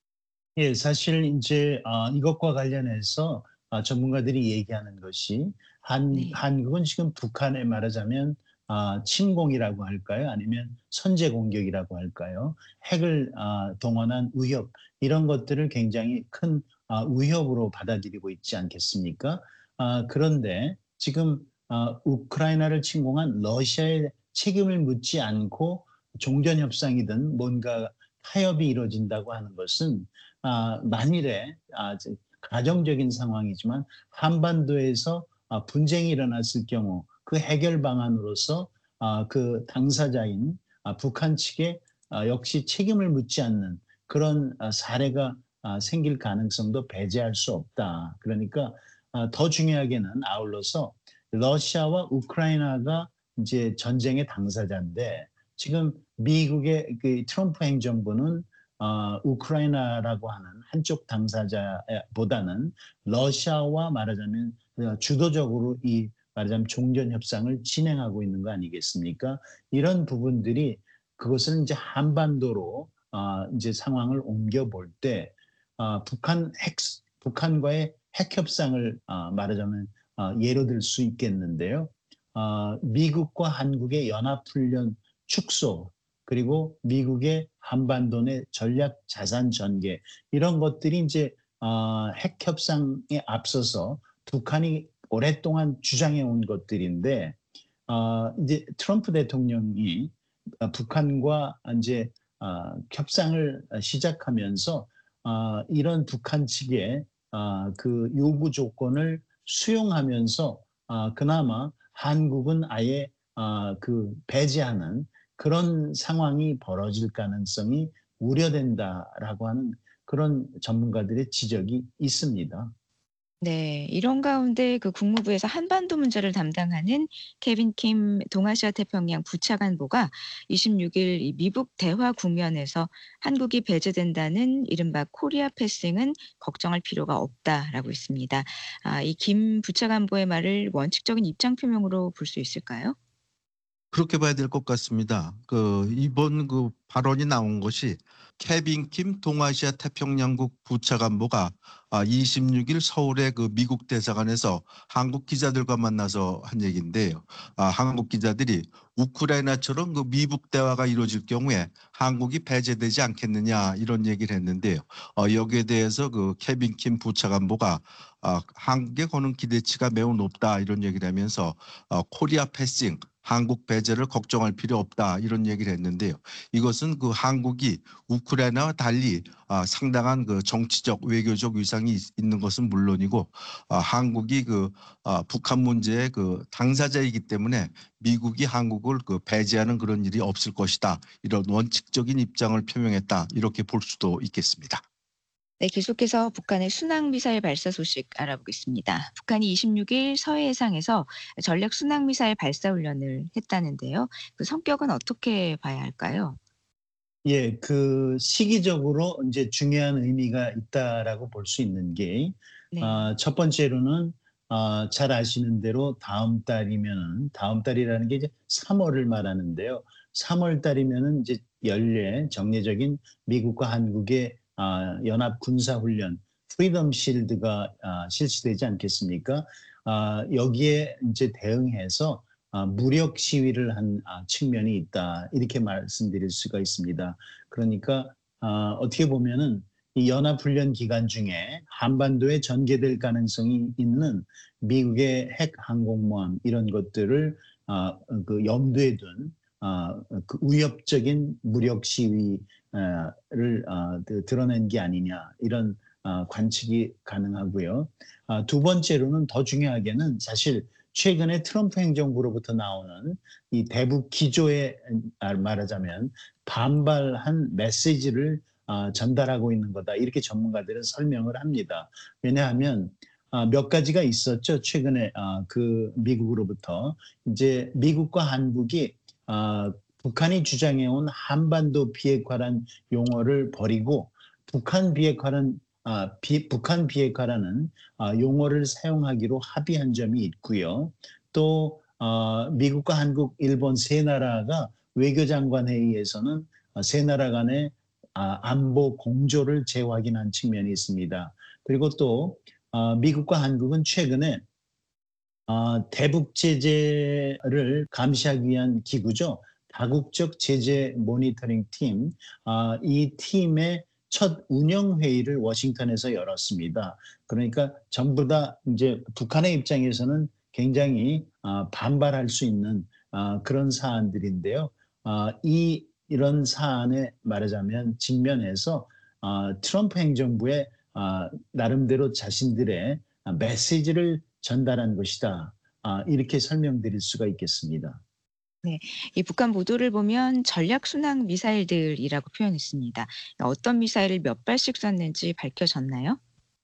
예, 사실 이제 아, 이것과 관련해서 아, 전문가들이 얘기하는 것이 한 네. 한국은 지금 북한에 말하자면 아, 침공이라고 할까요? 아니면 선제 공격이라고 할까요? 핵을 아, 동원한 위협 이런 것들을 굉장히 큰 아, 위협으로 받아들이고 있지 않겠습니까? 아, 그런데 지금 아, 우크라이나를 침공한 러시아의 책임을 묻지 않고 종전 협상이든 뭔가 타협이 이루어진다고 하는 것은 아, 만일에 아, 저- 가정적인 상황이지만 한반도에서 아, 분쟁이 일어났을 경우 그 해결 방안으로서 아, 그 당사자인 아, 북한 측에 아, 역시 책임을 묻지 않는 그런 아, 사례가 아, 생길 가능성도 배제할 수 없다. 그러니까 아, 더 중요하게는 아울러서 러시아와 우크라이나가 이제 전쟁의 당사자인데 지금 미국의 그 트럼프 행정부는 어, 우크라이나라고 하는 한쪽 당사자보다는 러시아와 말하자면 어, 주도적으로 이 말하자면 종전 협상을 진행하고 있는 거 아니겠습니까? 이런 부분들이 그것을 이제 한반도로 어, 이제 상황을 옮겨 볼 때 어, 북한 핵 북한과의 핵 협상을 어, 말하자면 어, 예로 들 수 있겠는데요. 어, 미국과 한국의 연합훈련 축소 그리고 미국의 한반도 내 전략 자산 전개 이런 것들이 이제 어, 핵 협상에 앞서서 북한이 오랫동안 주장해 온 것들인데 어, 이제 트럼프 대통령이 어, 북한과 이제 어, 협상을 시작하면서 어, 이런 북한 측의 어, 그 요구 조건을 수용하면서 어, 그나마 한국은 아예 어, 그 배제하는 그런 상황이 벌어질 가능성이 우려된다라고 하는 그런 전문가들의 지적이 있습니다. 네. 이런 가운데 그 국무부에서 한반도 문제를 담당하는 케빈 킴 동아시아 태평양 부차관보가 이십육 일 이 미국 대화 국면에서 한국이 배제된다는 이른바 코리아 패싱은 걱정할 필요가 없다라고 했습니다. 아, 이 김 부차관보의 말을 원칙적인 입장 표명으로 볼 수 있을까요? 그렇게 봐야 될 것 같습니다. 그 이번 그 발언이 나온 것이 케빈 킴 동아시아 태평양국 부차관보가 아 이십육 일 서울의 그 미국 대사관에서 한국 기자들과 만나서 한 얘기인데요. 아 한국 기자들이 우크라이나처럼 그 미북 대화가 이루어질 경우에 한국이 배제되지 않겠느냐 이런 얘기를 했는데요. 어 여기에 대해서 그 케빈 킴 부차관보가 아 한국에 거는 기대치가 매우 높다 이런 얘기를 하면서 어 코리아 패싱 한국 배제를 걱정할 필요 없다 이런 얘기를 했는데요. 이것은 그 한국이 우크라이나와 달리 아, 상당한 그 정치적 외교적 위상이 있- 있는 것은 물론이고 아, 한국이 그 아, 북한 문제의 그 당사자이기 때문에 미국이 한국을 그 배제하는 그런 일이 없을 것이다. 이런 원칙적인 입장을 표명했다. 이렇게 볼 수도 있겠습니다. 네, 계속해서 북한의 순항미사일 발사 소식 알아보겠습니다. 북한이 이십육 일 서해상에서 전략 순항미사일 발사 훈련을 했다는데요. 그 성격은 어떻게 봐야 할까요? 예, 그 시기적으로 이제 중요한 의미가 있다라고 볼 수 있는 게, 네. 아, 첫 번째로는 아, 잘 아시는 대로 다음 달이면은 다음 달이라는 게 이제 삼월을 말하는데요. 삼월 달이면은 이제 연례 정례적인 미국과 한국의 아, 연합 군사 훈련 프리덤 실드가 아, 실시되지 않겠습니까? 아, 여기에 이제 대응해서 아, 무력 시위를 한 아, 측면이 있다 이렇게 말씀드릴 수가 있습니다. 그러니까 아, 어떻게 보면은 이 연합훈련 기간 중에 한반도에 전개될 가능성이 있는 미국의 핵 항공모함 이런 것들을 아, 그 염두에 둔 아, 그 위협적인 무력 시위를 아, 그 드러낸 게 아니냐 이런 아, 관측이 가능하고요. 아, 두 번째로는 더 중요하게는 사실 최근에 트럼프 행정부로부터 나오는 이 대북 기조에 아, 말하자면 반발한 메시지를 아, 전달하고 있는 거다. 이렇게 전문가들은 설명을 합니다. 왜냐하면 아, 몇 가지가 있었죠. 최근에 아, 그 미국으로부터 이제 미국과 한국이 아, 북한이 주장해온 한반도 비핵화란 용어를 버리고 북한 비핵화란 아, 비, 북한 비핵화라는 아, 용어를 사용하기로 합의한 점이 있고요. 또 어, 미국과 한국, 일본 세 나라가 외교장관 회의에서는 어, 세 나라 간의 아, 안보 공조를 재확인한 측면이 있습니다. 그리고 또 어, 미국과 한국은 최근에 어, 대북 제재를 감시하기 위한 기구죠. 다국적 제재 모니터링 팀, 아, 이 팀의 첫 운영 회의를 워싱턴에서 열었습니다. 그러니까 전부 다 이제 북한의 입장에서는 굉장히 아, 반발할 수 있는 아, 그런 사안들인데요. 아, 이 이런 사안에 말하자면 직면해서 아, 트럼프 행정부의 아, 나름대로 자신들의 메시지를 전달한 것이다. 아, 이렇게 설명드릴 수가 있겠습니다. 이 북한 보도를 보면 전략 순항 미사일들이라고 표현했습니다. 어떤 미사일을 몇 발씩 쐈는지 밝혀졌나요?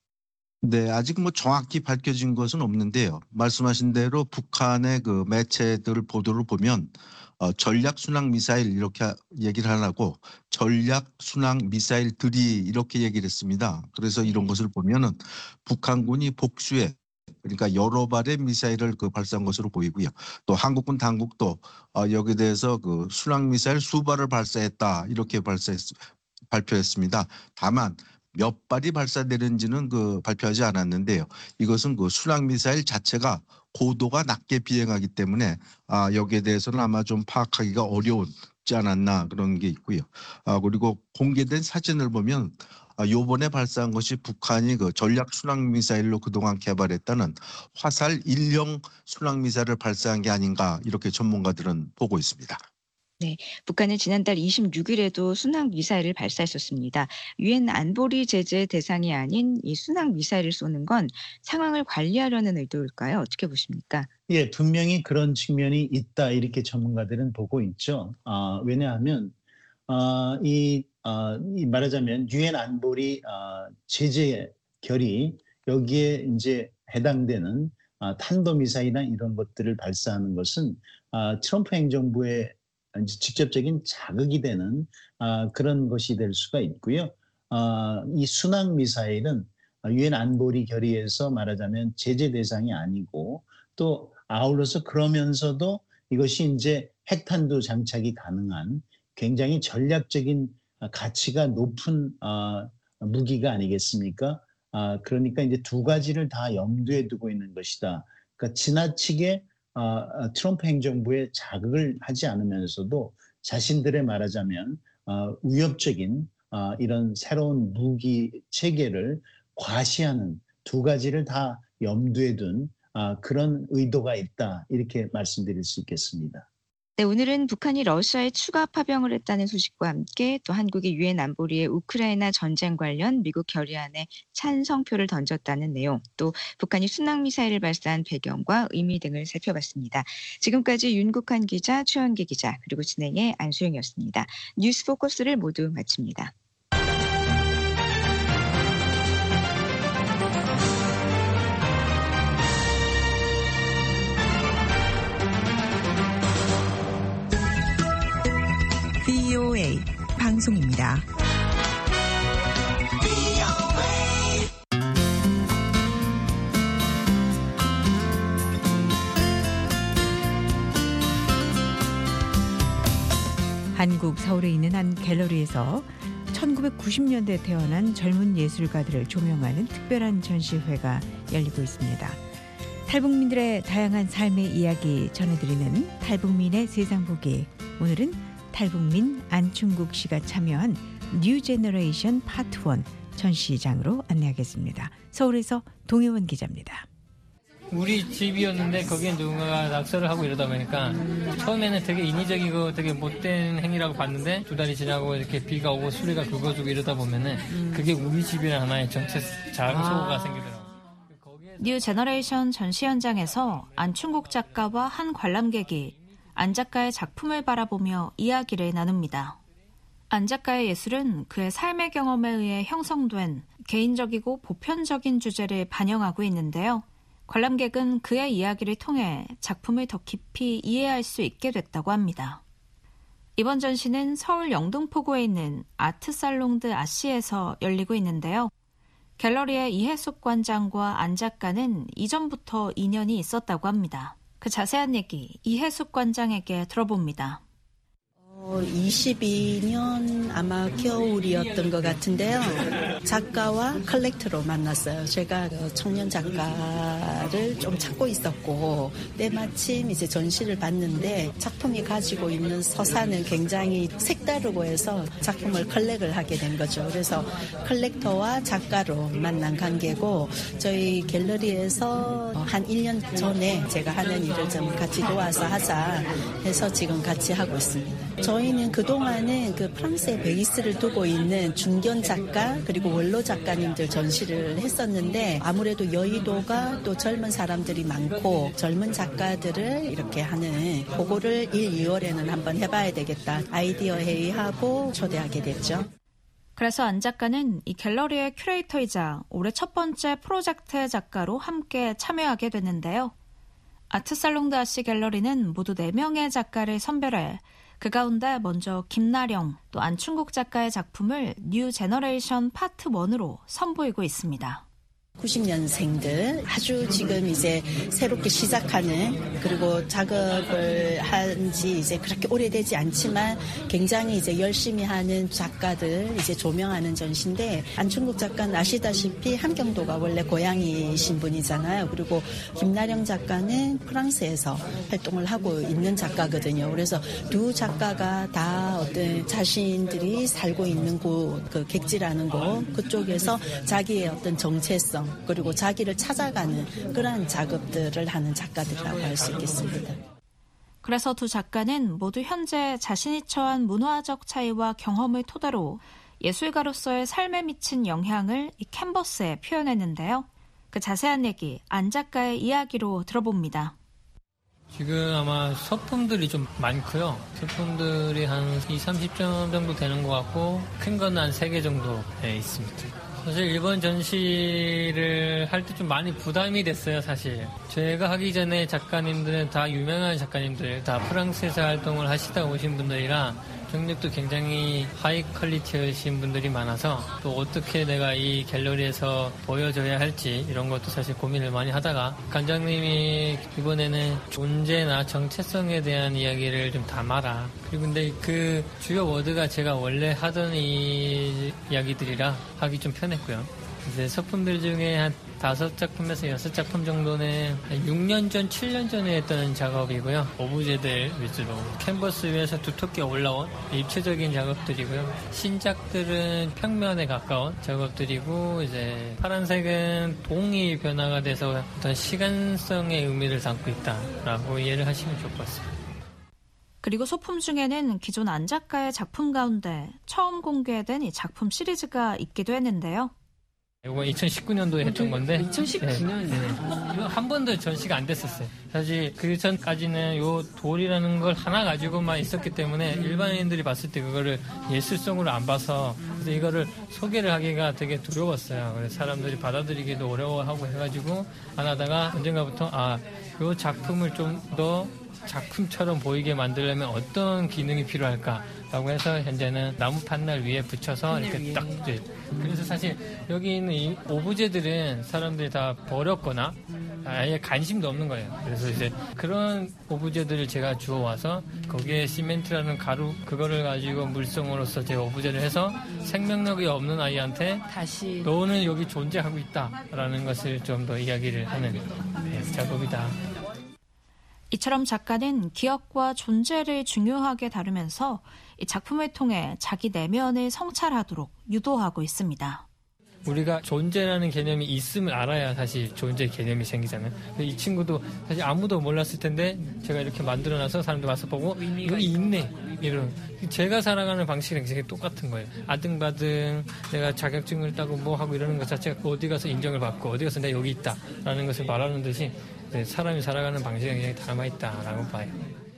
네, 아직 뭐 정확히 밝혀진 것은 없는데요. 말씀하신 대로 북한의 그 매체들 보도를 보면 어, 전략 순항 미사일 이렇게 얘기를 하라고 전략 순항 미사일들이 이렇게 얘기를 했습니다. 그래서 이런 것을 보면은 북한군이 복수해 그러니까 여러 발의 미사일을 그 발사한 것으로 보이고요. 또 한국군 당국도 어, 여기에 대해서 그 순항 미사일 수 발을 발사했다 이렇게 발사했, 발표했습니다. 다만 몇 발이 발사되는지는 그 발표하지 않았는데요. 이것은 그 순항 미사일 자체가 고도가 낮게 비행하기 때문에 아, 여기에 대해서는 아마 좀 파악하기가 어려웠지 않았나 그런 게 있고요. 아, 그리고 공개된 사진을 보면 아, 요번에 발사한 것이 북한이 그 전략 순항 미사일로 그동안 개발했다는 화살 일형 순항 미사일을 발사한 게 아닌가 이렇게 전문가들은 보고 있습니다. 북한은 지난달 이십육일에도 순항 미사일을 발사했었습니다. 유엔 안보리 제재 대상이 아닌 이 순항 미사일을 쏘는 건 상황을 관리하려는 의도일까요? 어떻게 보십니까? 예, 분명히 그런 측면이 있다 이렇게 전문가들은 보고 있죠. 아, 왜냐하면 아, 이, 아, 이 말하자면 유엔 안보리 아, 제재 결의 여기에 이제 해당되는 아, 탄도미사일이나 이런 것들을 발사하는 것은 아, 트럼프 행정부의 직접적인 자극이 되는 아, 그런 것이 될 수가 있고요. 아, 이 순항 미사일은 유엔 안보리 결의에서 말하자면 제재 대상이 아니고 또 아울러서 그러면서도 이것이 이제 핵탄두 장착이 가능한 굉장히 전략적인 가치가 높은 아, 무기가 아니겠습니까? 아, 그러니까 이제 두 가지를 다 염두에 두고 있는 것이다. 그러니까 지나치게 아, 트럼프 행정부에 자극을 하지 않으면서도 자신들의 말하자면 아, 위협적인 아, 이런 새로운 무기 체계를 과시하는 두 가지를 다 염두에 둔 아, 그런 의도가 있다 이렇게 말씀드릴 수 있겠습니다. 네, 오늘은 북한이 러시아에 추가 파병을 했다는 소식과 함께 또 한국이 유엔 안보리의 우크라이나 전쟁 관련 미국 결의안에 찬성표를 던졌다는 내용, 또 북한이 순항 미사일을 발사한 배경과 의미 등을 살펴봤습니다. 지금까지 윤국한 기자, 최원기 기자, 그리고 진행의 안수영이었습니다. 뉴스 포커스를 모두 마칩니다. 브이오에이 방송입니다. 한국 서울에 있는 한 갤러리에서 천구백구십년대 태어난 젊은 예술가들을 조명하는 특별한 전시회가 열리고 있습니다. 탈북민들의 다양한 삶의 이야기 전해드리는 탈북민의 세상 보기. 오늘은 탈북민 안충국 씨가 참여한 뉴 제너레이션 파트 일 전시장으로 안내하겠습니다. 서울에서 동혜원 기자입니다. 우리 집이었는데 거기에 누군가가 낙서를 하고 이러다 보니까 처음에는 되게 인위적이고 되게 못된 행위라고 봤는데 두 달이 지나고 이렇게 비가 오고 수리가 굵어지고 이러다 보면은 그게 우리 집이라는 하나의 정체 장소가 아. 생기더라고요. 뉴 제너레이션 전시 현장에서 안충국 작가와 한 관람객이 안 작가의 작품을 바라보며 이야기를 나눕니다. 안 작가의 예술은 그의 삶의 경험에 의해 형성된 개인적이고 보편적인 주제를 반영하고 있는데요. 관람객은 그의 이야기를 통해 작품을 더 깊이 이해할 수 있게 됐다고 합니다. 이번 전시는 서울 영등포구에 있는 아트살롱드 아시에서 열리고 있는데요. 갤러리의 이해숙 관장과 안 작가는 이전부터 인연이 있었다고 합니다. 그 자세한 얘기 이해숙 관장에게 들어봅니다. 어, 이십이 년 아마 겨울이었던 것 같은데요. 작가와 컬렉터로 만났어요. 제가 청년 작가를 좀 찾고 있었고 때마침 이제 전시를 봤는데 작품이 가지고 있는 서사는 굉장히 색다르고 해서 작품을 컬렉을 하게 된 거죠. 그래서 컬렉터와 작가로 만난 관계고 저희 갤러리에서 한 일 년 전에 제가 하는 일을 좀 같이 도와서 하자 해서 지금 같이 하고 있습니다. 저희는 그동안은 그 프랑스의 베이스를 두고 있는 중견 작가 그리고 원로 작가님들 전시를 했었는데 아무래도 여의도가 또 젊은 사람들이 많고 젊은 작가들을 이렇게 하는 그거를 일, 이월에는 한번 해봐야 되겠다. 아이디어 회의하고 초대하게 됐죠. 그래서 안 작가는 이 갤러리의 큐레이터이자 올해 첫 번째 프로젝트의 작가로 함께 참여하게 됐는데요. 아트살롱 다시 갤러리는 모두 네 명의 작가를 선별해 그 가운데 먼저 김나령 또 안충국 작가의 작품을 뉴 제너레이션 파트 원으로 선보이고 있습니다. 구십 년생들 아주 지금 이제 새롭게 시작하는 그리고 작업을 한 지 이제 그렇게 오래되지 않지만 굉장히 이제 열심히 하는 작가들 이제 조명하는 전시인데 안충국 작가는 아시다시피 함경도가 원래 고향이신 분이잖아요. 그리고 김나령 작가는 프랑스에서 활동을 하고 있는 작가거든요. 그래서 두 작가가 다 어떤 자신들이 살고 있는 곳, 그 객지라는 곳 그쪽에서 자기의 어떤 정체성 그리고 자기를 찾아가는 그러한 작업들을 하는 작가들이라고 할 수 있겠습니다. 그래서 두 작가는 모두 현재 자신이 처한 문화적 차이와 경험을 토대로 예술가로서의 삶에 미친 영향을 이 캔버스에 표현했는데요. 그 자세한 얘기 안 작가의 이야기로 들어봅니다. 지금 아마 소품들이 좀 많고요. 소품들이 한 이십, 삼십 점 정도 되는 것 같고 큰 건 한 세 개 정도 네, 있습니다. 사실 이번 전시를 할 때 좀 많이 부담이 됐어요, 사실. 제가 하기 전에 작가님들은 다 유명한 작가님들, 다 프랑스에서 활동을 하시다 오신 분들이라 경력도 굉장히 하이 퀄리티이신 분들이 많아서 또 어떻게 내가 이 갤러리에서 보여줘야 할지 이런 것도 사실 고민을 많이 하다가 관장님이 이번에는 존재나 정체성에 대한 이야기를 좀 담아라. 그리고 근데 그 주요 워드가 제가 원래 하던 이 이야기들이라 하기 좀 편했고요. 이제 소품들 중에 한 다섯 작품에서 여섯 작품 정도는 육 년 전, 칠 년 전에 했던 작업이고요. 오브제들 위주로 캔버스 위에서 두텁게 올라온 입체적인 작업들이고요. 신작들은 평면에 가까운 작업들이고 이제 파란색은 동이 변화가 돼서 어떤 시간성의 의미를 담고 있다라고 이해를 하시면 좋을 것 같습니다. 그리고 소품 중에는 기존 안 작가의 작품 가운데 처음 공개된 이 작품 시리즈가 있기도 했는데요. 이거 이천십구 년도에 했던 건데 이천십구 년이요? 네, 네. 이거 한 번도 전시가 안 됐었어요. 사실 그 전까지는 요 돌이라는 걸 하나 가지고만 있었기 때문에 일반인들이 봤을 때 그거를 예술성으로 안 봐서 그래서 이거를 소개를 하기가 되게 두려웠어요. 그래서 사람들이 받아들이기도 어려워하고 해가지고 안 하다가 언젠가부터 아, 요 작품을 좀 더 작품처럼 보이게 만들려면 어떤 기능이 필요할까라고 해서 현재는 나무 판넬 위에 붙여서 이렇게 딱 네. 그래서 사실 여기 있는 이 오브제들은 사람들이 다 버렸거나 아예 관심도 없는 거예요. 그래서 이제 그런 오브제들을 제가 주워와서 거기에 시멘트라는 가루 그거를 가지고 물성으로서 제가 오브제를 해서 생명력이 없는 아이한테 다시 너는 여기 존재하고 있다라는 것을 좀 더 이야기를 하는 네, 작업이다. 이처럼 작가는 기억과 존재를 중요하게 다루면서 이 작품을 통해 자기 내면을 성찰하도록 유도하고 있습니다. 우리가 존재라는 개념이 있음을 알아야 사실 존재 개념이 생기잖아요. 이 친구도 사실 아무도 몰랐을 텐데 제가 이렇게 만들어놔서 사람들 와서 보고 이거 있네. 이런 제가 살아가는 방식이 굉장히 똑같은 거예요. 아등바등 내가 자격증을 따고 뭐 하고 이러는 것 자체가 어디 가서 인정을 받고 어디 가서 내가 여기 있다라는 것을 말하는 듯이 사람이 살아가는 방식이 굉장히 닮아있다라고 봐요.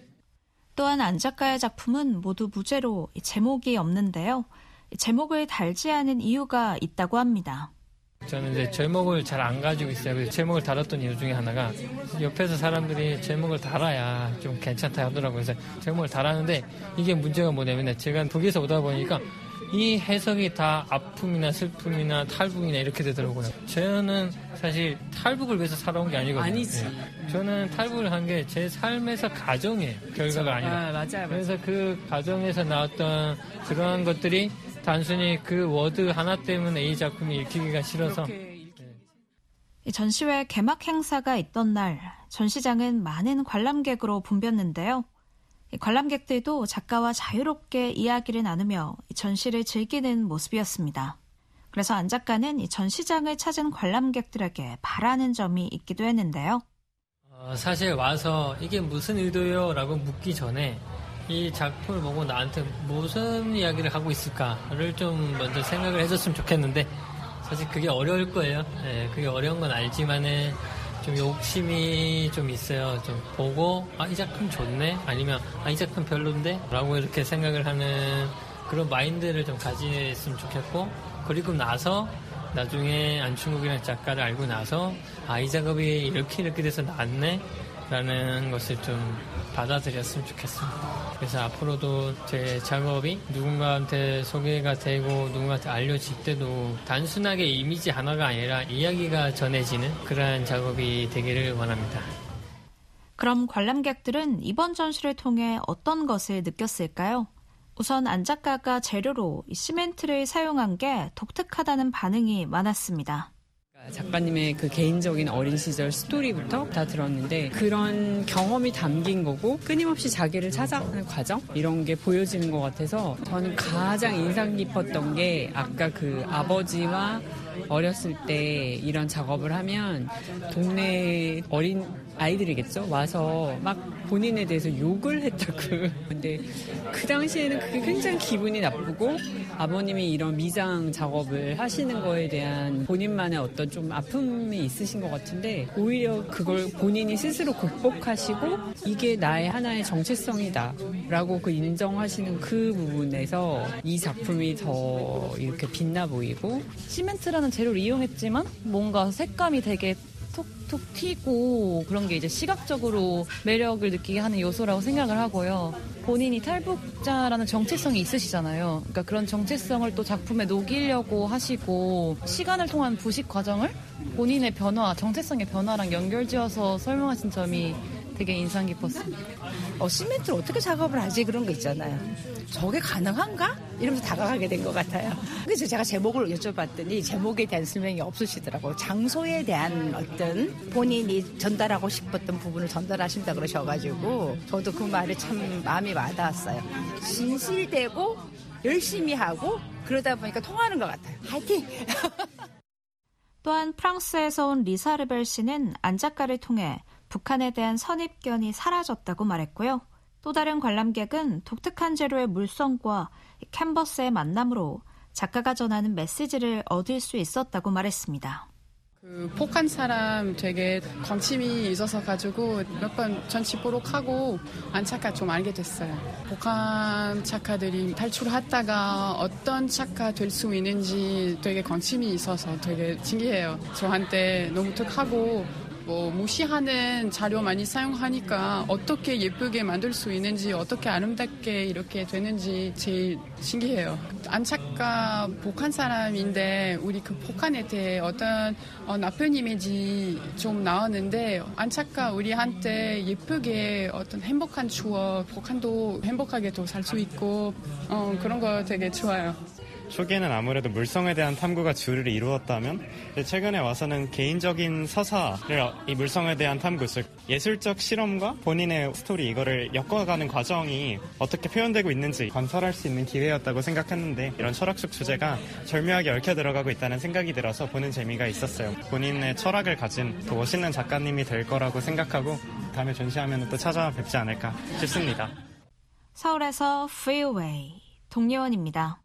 또한 안 작가의 작품은 모두 무제로 제목이 없는데요. 제목을 달지 않은 이유가 있다고 합니다. 저는 이제 제목을 잘 안 가지고 있어요. 그래서 제목을 달았던 이유 중에 하나가 옆에서 사람들이 제목을 달아야 좀 괜찮다 하더라고요. 그래서 제목을 달았는데 이게 문제가 뭐냐면 제가 북에서 오다 보니까 이 해석이 다 아픔이나 슬픔이나 탈북이나 이렇게 되더라고요. 저는 사실 탈북을 위해서 살아온 게 아니거든요. 아니지. 네. 저는 탈북을 한 게 제 삶에서 가정이에요. 결과가 아니라. 아, 맞아요. 그래서 그 가정에서 나왔던 그러한 것들이 단순히 그 워드 하나 때문에 이 작품이 읽히기가 싫어서. 이 전시회 개막 행사가 있던 날 전시장은 많은 관람객으로 붐볐는데요. 관람객들도 작가와 자유롭게 이야기를 나누며 전시를 즐기는 모습이었습니다. 그래서 안 작가는 이 전시장을 찾은 관람객들에게 바라는 점이 있기도 했는데요. 어, 사실 와서 이게 무슨 의도요? 라고 묻기 전에 이 작품을 보고 나한테 무슨 이야기를 하고 있을까를 좀 먼저 생각을 해줬으면 좋겠는데 사실 그게 어려울 거예요. 네, 그게 어려운 건 알지만은 좀 욕심이 좀 있어요. 좀 보고 아, 이 작품 좋네? 아니면 아, 이 작품 별론데? 라고 이렇게 생각을 하는 그런 마인드를 좀 가지셨으면 좋겠고 그리고 나서 나중에 안충국이라는 작가를 알고 나서 아, 이 작업이 이렇게 이렇게 돼서 나왔네? 라는 것을 좀 받아들였으면 좋겠습니다. 그래서 앞으로도 제 작업이 누군가한테 소개가 되고 누군가한테 알려질 때도 단순하게 이미지 하나가 아니라 이야기가 전해지는 그러한 작업이 되기를 원합니다. 그럼 관람객들은 이번 전시를 통해 어떤 것을 느꼈을까요? 우선 안 작가가 재료로 이 시멘트를 사용한 게 독특하다는 반응이 많았습니다. 작가님의 그 개인적인 어린 시절 스토리부터 다 들었는데 그런 경험이 담긴 거고 끊임없이 자기를 찾아가는 과정 이런 게 보여지는 것 같아서 저는 가장 인상 깊었던 게 아까 그 아버지와 어렸을 때 이런 작업을 하면 동네 어린 아이들이겠죠? 와서 막 본인에 대해서 욕을 했다고. 근데 그 당시에는 그게 굉장히 기분이 나쁘고 아버님이 이런 미장 작업을 하시는 거에 대한 본인만의 어떤 좀 아픔이 있으신 것 같은데 오히려 그걸 본인이 스스로 극복하시고 이게 나의 하나의 정체성이다 라고 그 인정하시는 그 부분에서 이 작품이 더 이렇게 빛나 보이고 시멘트라는 재료를 이용했지만 뭔가 색감이 되게 톡톡 튀고 그런 게 이제 시각적으로 매력을 느끼게 하는 요소라고 생각을 하고요. 본인이 탈북자라는 정체성이 있으시잖아요. 그러니까 그런 정체성을 또 작품에 녹이려고 하시고 시간을 통한 부식 과정을 본인의 변화, 정체성의 변화랑 연결지어서 설명하신 점이 되게 인상 깊었습니다. 어, 시멘트를 어떻게 작업을 하지? 그런 거 있잖아요. 저게 가능한가? 이러면서 다가가게 된 것 같아요. 그래서 제가 제목을 여쭤봤더니 제목에 대한 설명이 없으시더라고요. 장소에 대한 어떤 본인이 전달하고 싶었던 부분을 전달하신다 그러셔가지고 저도 그 말에 참 마음이 와닿았어요. 진실되고 열심히 하고 그러다 보니까 통하는 것 같아요. 화이팅! 또한 프랑스에서 온 리사 르벨 씨는 안 작가를 통해 북한에 대한 선입견이 사라졌다고 말했고요. 또 다른 관람객은 독특한 재료의 물성과 캔버스의 만남으로 작가가 전하는 메시지를 얻을 수 있었다고 말했습니다. 그 북한 사람 되게 관심이 있어서 가지고 몇 번 전시 보러 가고 안 작가 좀 알게 됐어요. 북한 작가들이 탈출했다가 어떤 작가 될 수 있는지 되게 관심이 있어서 되게 신기해요. 저한테 너무 특하고 뭐 무시하는 자료 많이 사용하니까 어떻게 예쁘게 만들 수 있는지 어떻게 아름답게 이렇게 되는지 제일 신기해요. 안 작가 북한 사람인데 우리 그 북한에 대해 어떤 어, 나쁜 이미지 좀 나왔는데 안 작가 우리한테 예쁘게 어떤 행복한 추억 북한도 행복하게 또 살 수 있고 어, 그런 거 되게 좋아요. 초기에는 아무래도 물성에 대한 탐구가 주를 이루었다면 최근에 와서는 개인적인 서사를 이 물성에 대한 탐구, 즉 예술적 실험과 본인의 스토리 이거를 엮어가는 과정이 어떻게 표현되고 있는지 관찰할 수 있는 기회였다고 생각했는데 이런 철학적 주제가 절묘하게 얽혀 들어가고 있다는 생각이 들어서 보는 재미가 있었어요. 본인의 철학을 가진 더 멋있는 작가님이 될 거라고 생각하고 다음에 전시하면 또 찾아뵙지 않을까 싶습니다. 서울에서 Freeway 동예원입니다.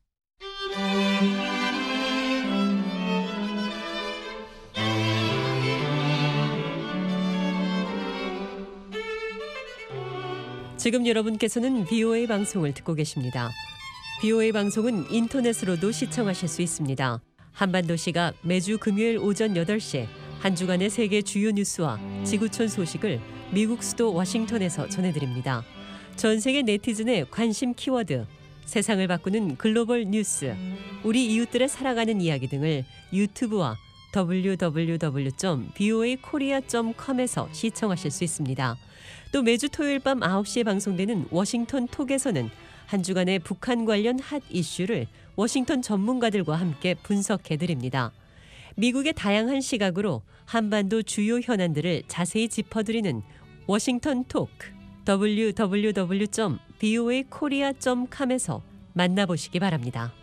지금 여러분께서는 비오에이 방송을 듣고 계십니다. 비오에이 방송은 인터넷으로도 시청하실 수 있습니다. 한반도시가 매주 금요일 오전 여덟 시에 한 주간의 세계 주요 뉴스와 지구촌 소식을 미국 수도 워싱턴에서 전해드립니다. 전 세계 네티즌의 관심 키워드, 세상을 바꾸는 글로벌 뉴스, 우리 이웃들의 살아가는 이야기 등을 유튜브와 더블유 더블유 더블유 점 비오에이 코리아 점 컴에서 시청하실 수 있습니다. 또 매주 토요일 밤 아홉 시에 방송되는 워싱턴 톡에서는 한 주간의 북한 관련 핫 이슈를 워싱턴 전문가들과 함께 분석해드립니다. 미국의 다양한 시각으로 한반도 주요 현안들을 자세히 짚어드리는 워싱턴 톡, 더블유 더블유 더블유 점 비오에이 코리아 점 컴에서 만나보시기 바랍니다.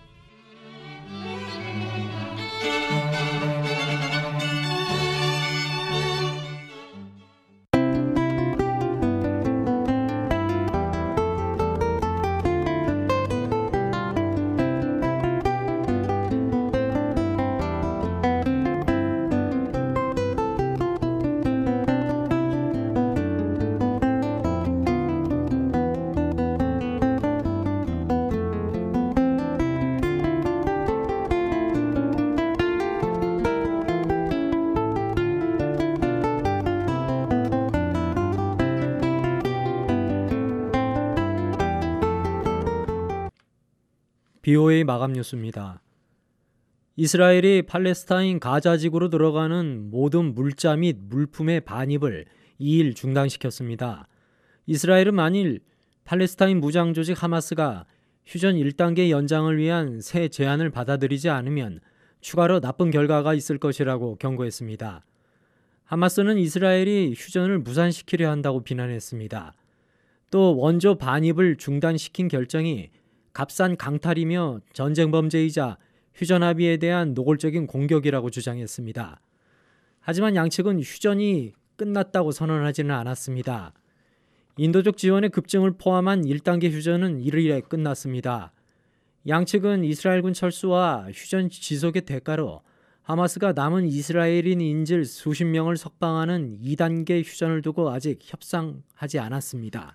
비오에이 마감 뉴스입니다. 이스라엘이 팔레스타인 가자지구로 들어가는 모든 물자 및 물품의 반입을 이 일 중단시켰습니다. 이스라엘은 만일 팔레스타인 무장조직 하마스가 휴전 일 단계 연장을 위한 새 제안을 받아들이지 않으면 추가로 나쁜 결과가 있을 것이라고 경고했습니다. 하마스는 이스라엘이 휴전을 무산시키려 한다고 비난했습니다. 또 원조 반입을 중단시킨 결정이 값싼 강탈이며 전쟁 범죄이자 휴전 합의에 대한 노골적인 공격이라고 주장했습니다. 하지만 양측은 휴전이 끝났다고 선언하지는 않았습니다. 인도적 지원의 급증을 포함한 일 단계 휴전은 일 일에 끝났습니다. 양측은 이스라엘군 철수와 휴전 지속의 대가로 하마스가 남은 이스라엘인 인질 수십 명을 석방하는 이 단계 휴전을 두고 아직 협상하지 않았습니다.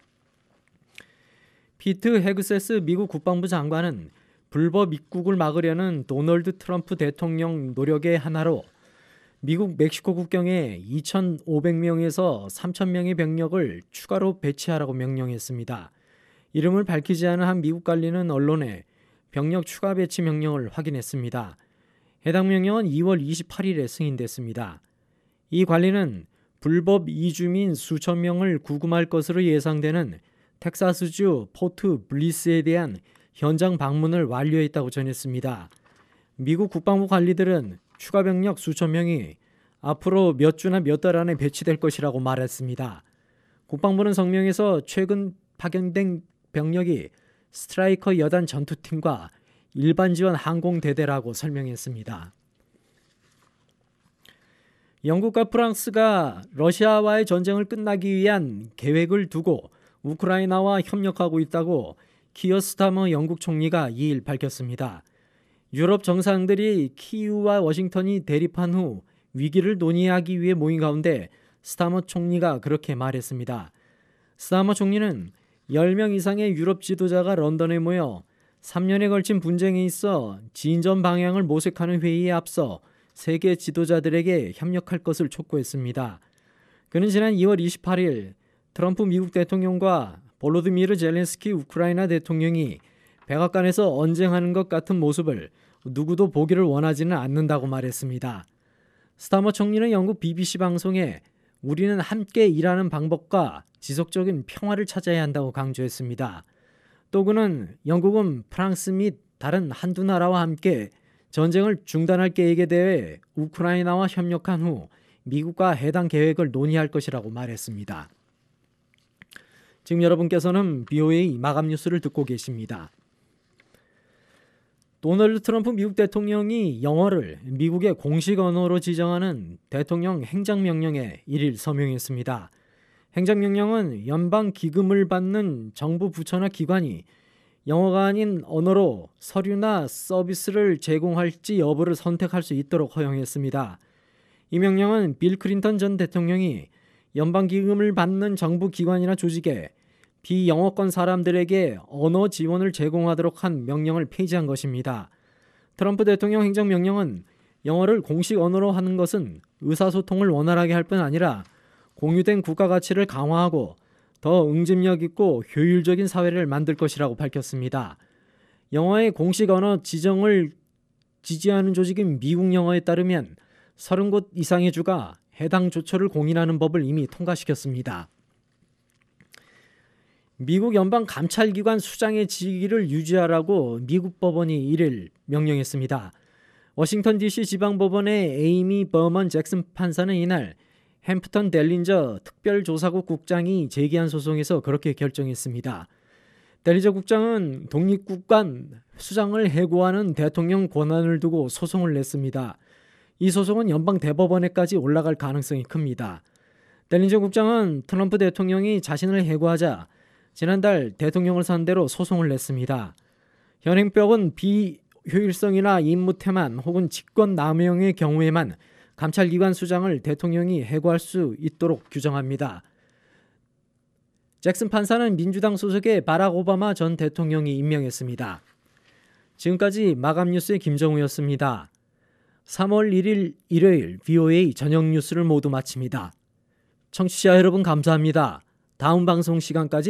피트 헤그세스 미국 국방부 장관은 불법 입국을 막으려는 도널드 트럼프 대통령 노력의 하나로 미국 멕시코 국경에 이천오백 명에서 삼천 명의 병력을 추가로 배치하라고 명령했습니다. 이름을 밝히지 않은 한 미국 관리는 언론에 병력 추가 배치 명령을 확인했습니다. 해당 명령은 이월 이십팔일에 승인됐습니다. 이 관리는 불법 이주민 수천 명을 구금할 것으로 예상되는 텍사스주 포트 블리스에 대한 현장 방문을 완료했다고 전했습니다. 미국 국방부 관리들은 추가 병력 수천 명이 앞으로 몇 주나 몇 달 안에 배치될 것이라고 말했습니다. 국방부는 성명에서 최근 파견된 병력이 스트라이커 여단 전투팀과 일반 지원 항공대대라고 설명했습니다. 영국과 프랑스가 러시아와의 전쟁을 끝나기 위한 계획을 두고 우크라이나와 협력하고 있다고 키어 스타머 영국 총리가 이 일 밝혔습니다. 유럽 정상들이 키이우와 워싱턴이 대립한 후 위기를 논의하기 위해 모인 가운데 스타머 총리가 그렇게 말했습니다. 스타머 총리는 열 명 이상의 유럽 지도자가 런던에 모여 삼 년에 걸친 분쟁에 있어 진전 방향을 모색하는 회의에 앞서 세계 지도자들에게 협력할 것을 촉구했습니다. 그는 지난 이월 이십팔일 트럼프 미국 대통령과 볼로디미르 젤렌스키 우크라이나 대통령이 백악관에서 언쟁하는 것 같은 모습을 누구도 보기를 원하지는 않는다고 말했습니다. 스타머 총리는 영국 비비씨 방송에 우리는 함께 일하는 방법과 지속적인 평화를 찾아야 한다고 강조했습니다. 또 그는 영국은 프랑스 및 다른 한두 나라와 함께 전쟁을 중단할 계획에 대해 우크라이나와 협력한 후 미국과 해당 계획을 논의할 것이라고 말했습니다. 지금 여러분께서는 비오에이 마감 뉴스를 듣고 계십니다. 도널드 트럼프 미국 대통령이 영어를 미국의 공식 언어로 지정하는 대통령 행정명령에 일 일 서명했습니다. 행정명령은 연방 기금을 받는 정부 부처나 기관이 영어가 아닌 언어로 서류나 서비스를 제공할지 여부를 선택할 수 있도록 허용했습니다. 이 명령은 빌 클린턴 전 대통령이 연방 기금을 받는 정부 기관이나 조직에 비영어권 사람들에게 언어 지원을 제공하도록 한 명령을 폐지한 것입니다. 트럼프 대통령 행정명령은 영어를 공식 언어로 하는 것은 의사소통을 원활하게 할 뿐 아니라 공유된 국가 가치를 강화하고 더 응집력 있고 효율적인 사회를 만들 것이라고 밝혔습니다. 영어의 공식 언어 지정을 지지하는 조직인 미국 영어에 따르면 서른 곳 이상의 주가 해당 조처를 공인하는 법을 이미 통과시켰습니다. 미국 연방 감찰기관 수장의 직위를 유지하라고 미국 법원이 일 일 명령했습니다. 워싱턴 디씨 지방법원의 에이미 버먼 잭슨 판사는 이날 햄프턴 델린저 특별조사국 국장이 제기한 소송에서 그렇게 결정했습니다. 델린저 국장은 독립국관 수장을 해고하는 대통령 권한을 두고 소송을 냈습니다. 이 소송은 연방 대법원에까지 올라갈 가능성이 큽니다. 델린저 국장은 트럼프 대통령이 자신을 해고하자 지난달 대통령을 상대로 소송을 냈습니다. 현행법은 비효율성이나 임무 태만 혹은 직권 남용의 경우에만 감찰기관 수장을 대통령이 해고할 수 있도록 규정합니다. 잭슨 판사는 민주당 소속의 바락 오바마 전 대통령이 임명했습니다. 지금까지 마감 뉴스의 김정우였습니다. 삼월 일일 일요일 비오에이 저녁 뉴스를 모두 마칩니다. 청취자 여러분 감사합니다. 다음 방송 시간까지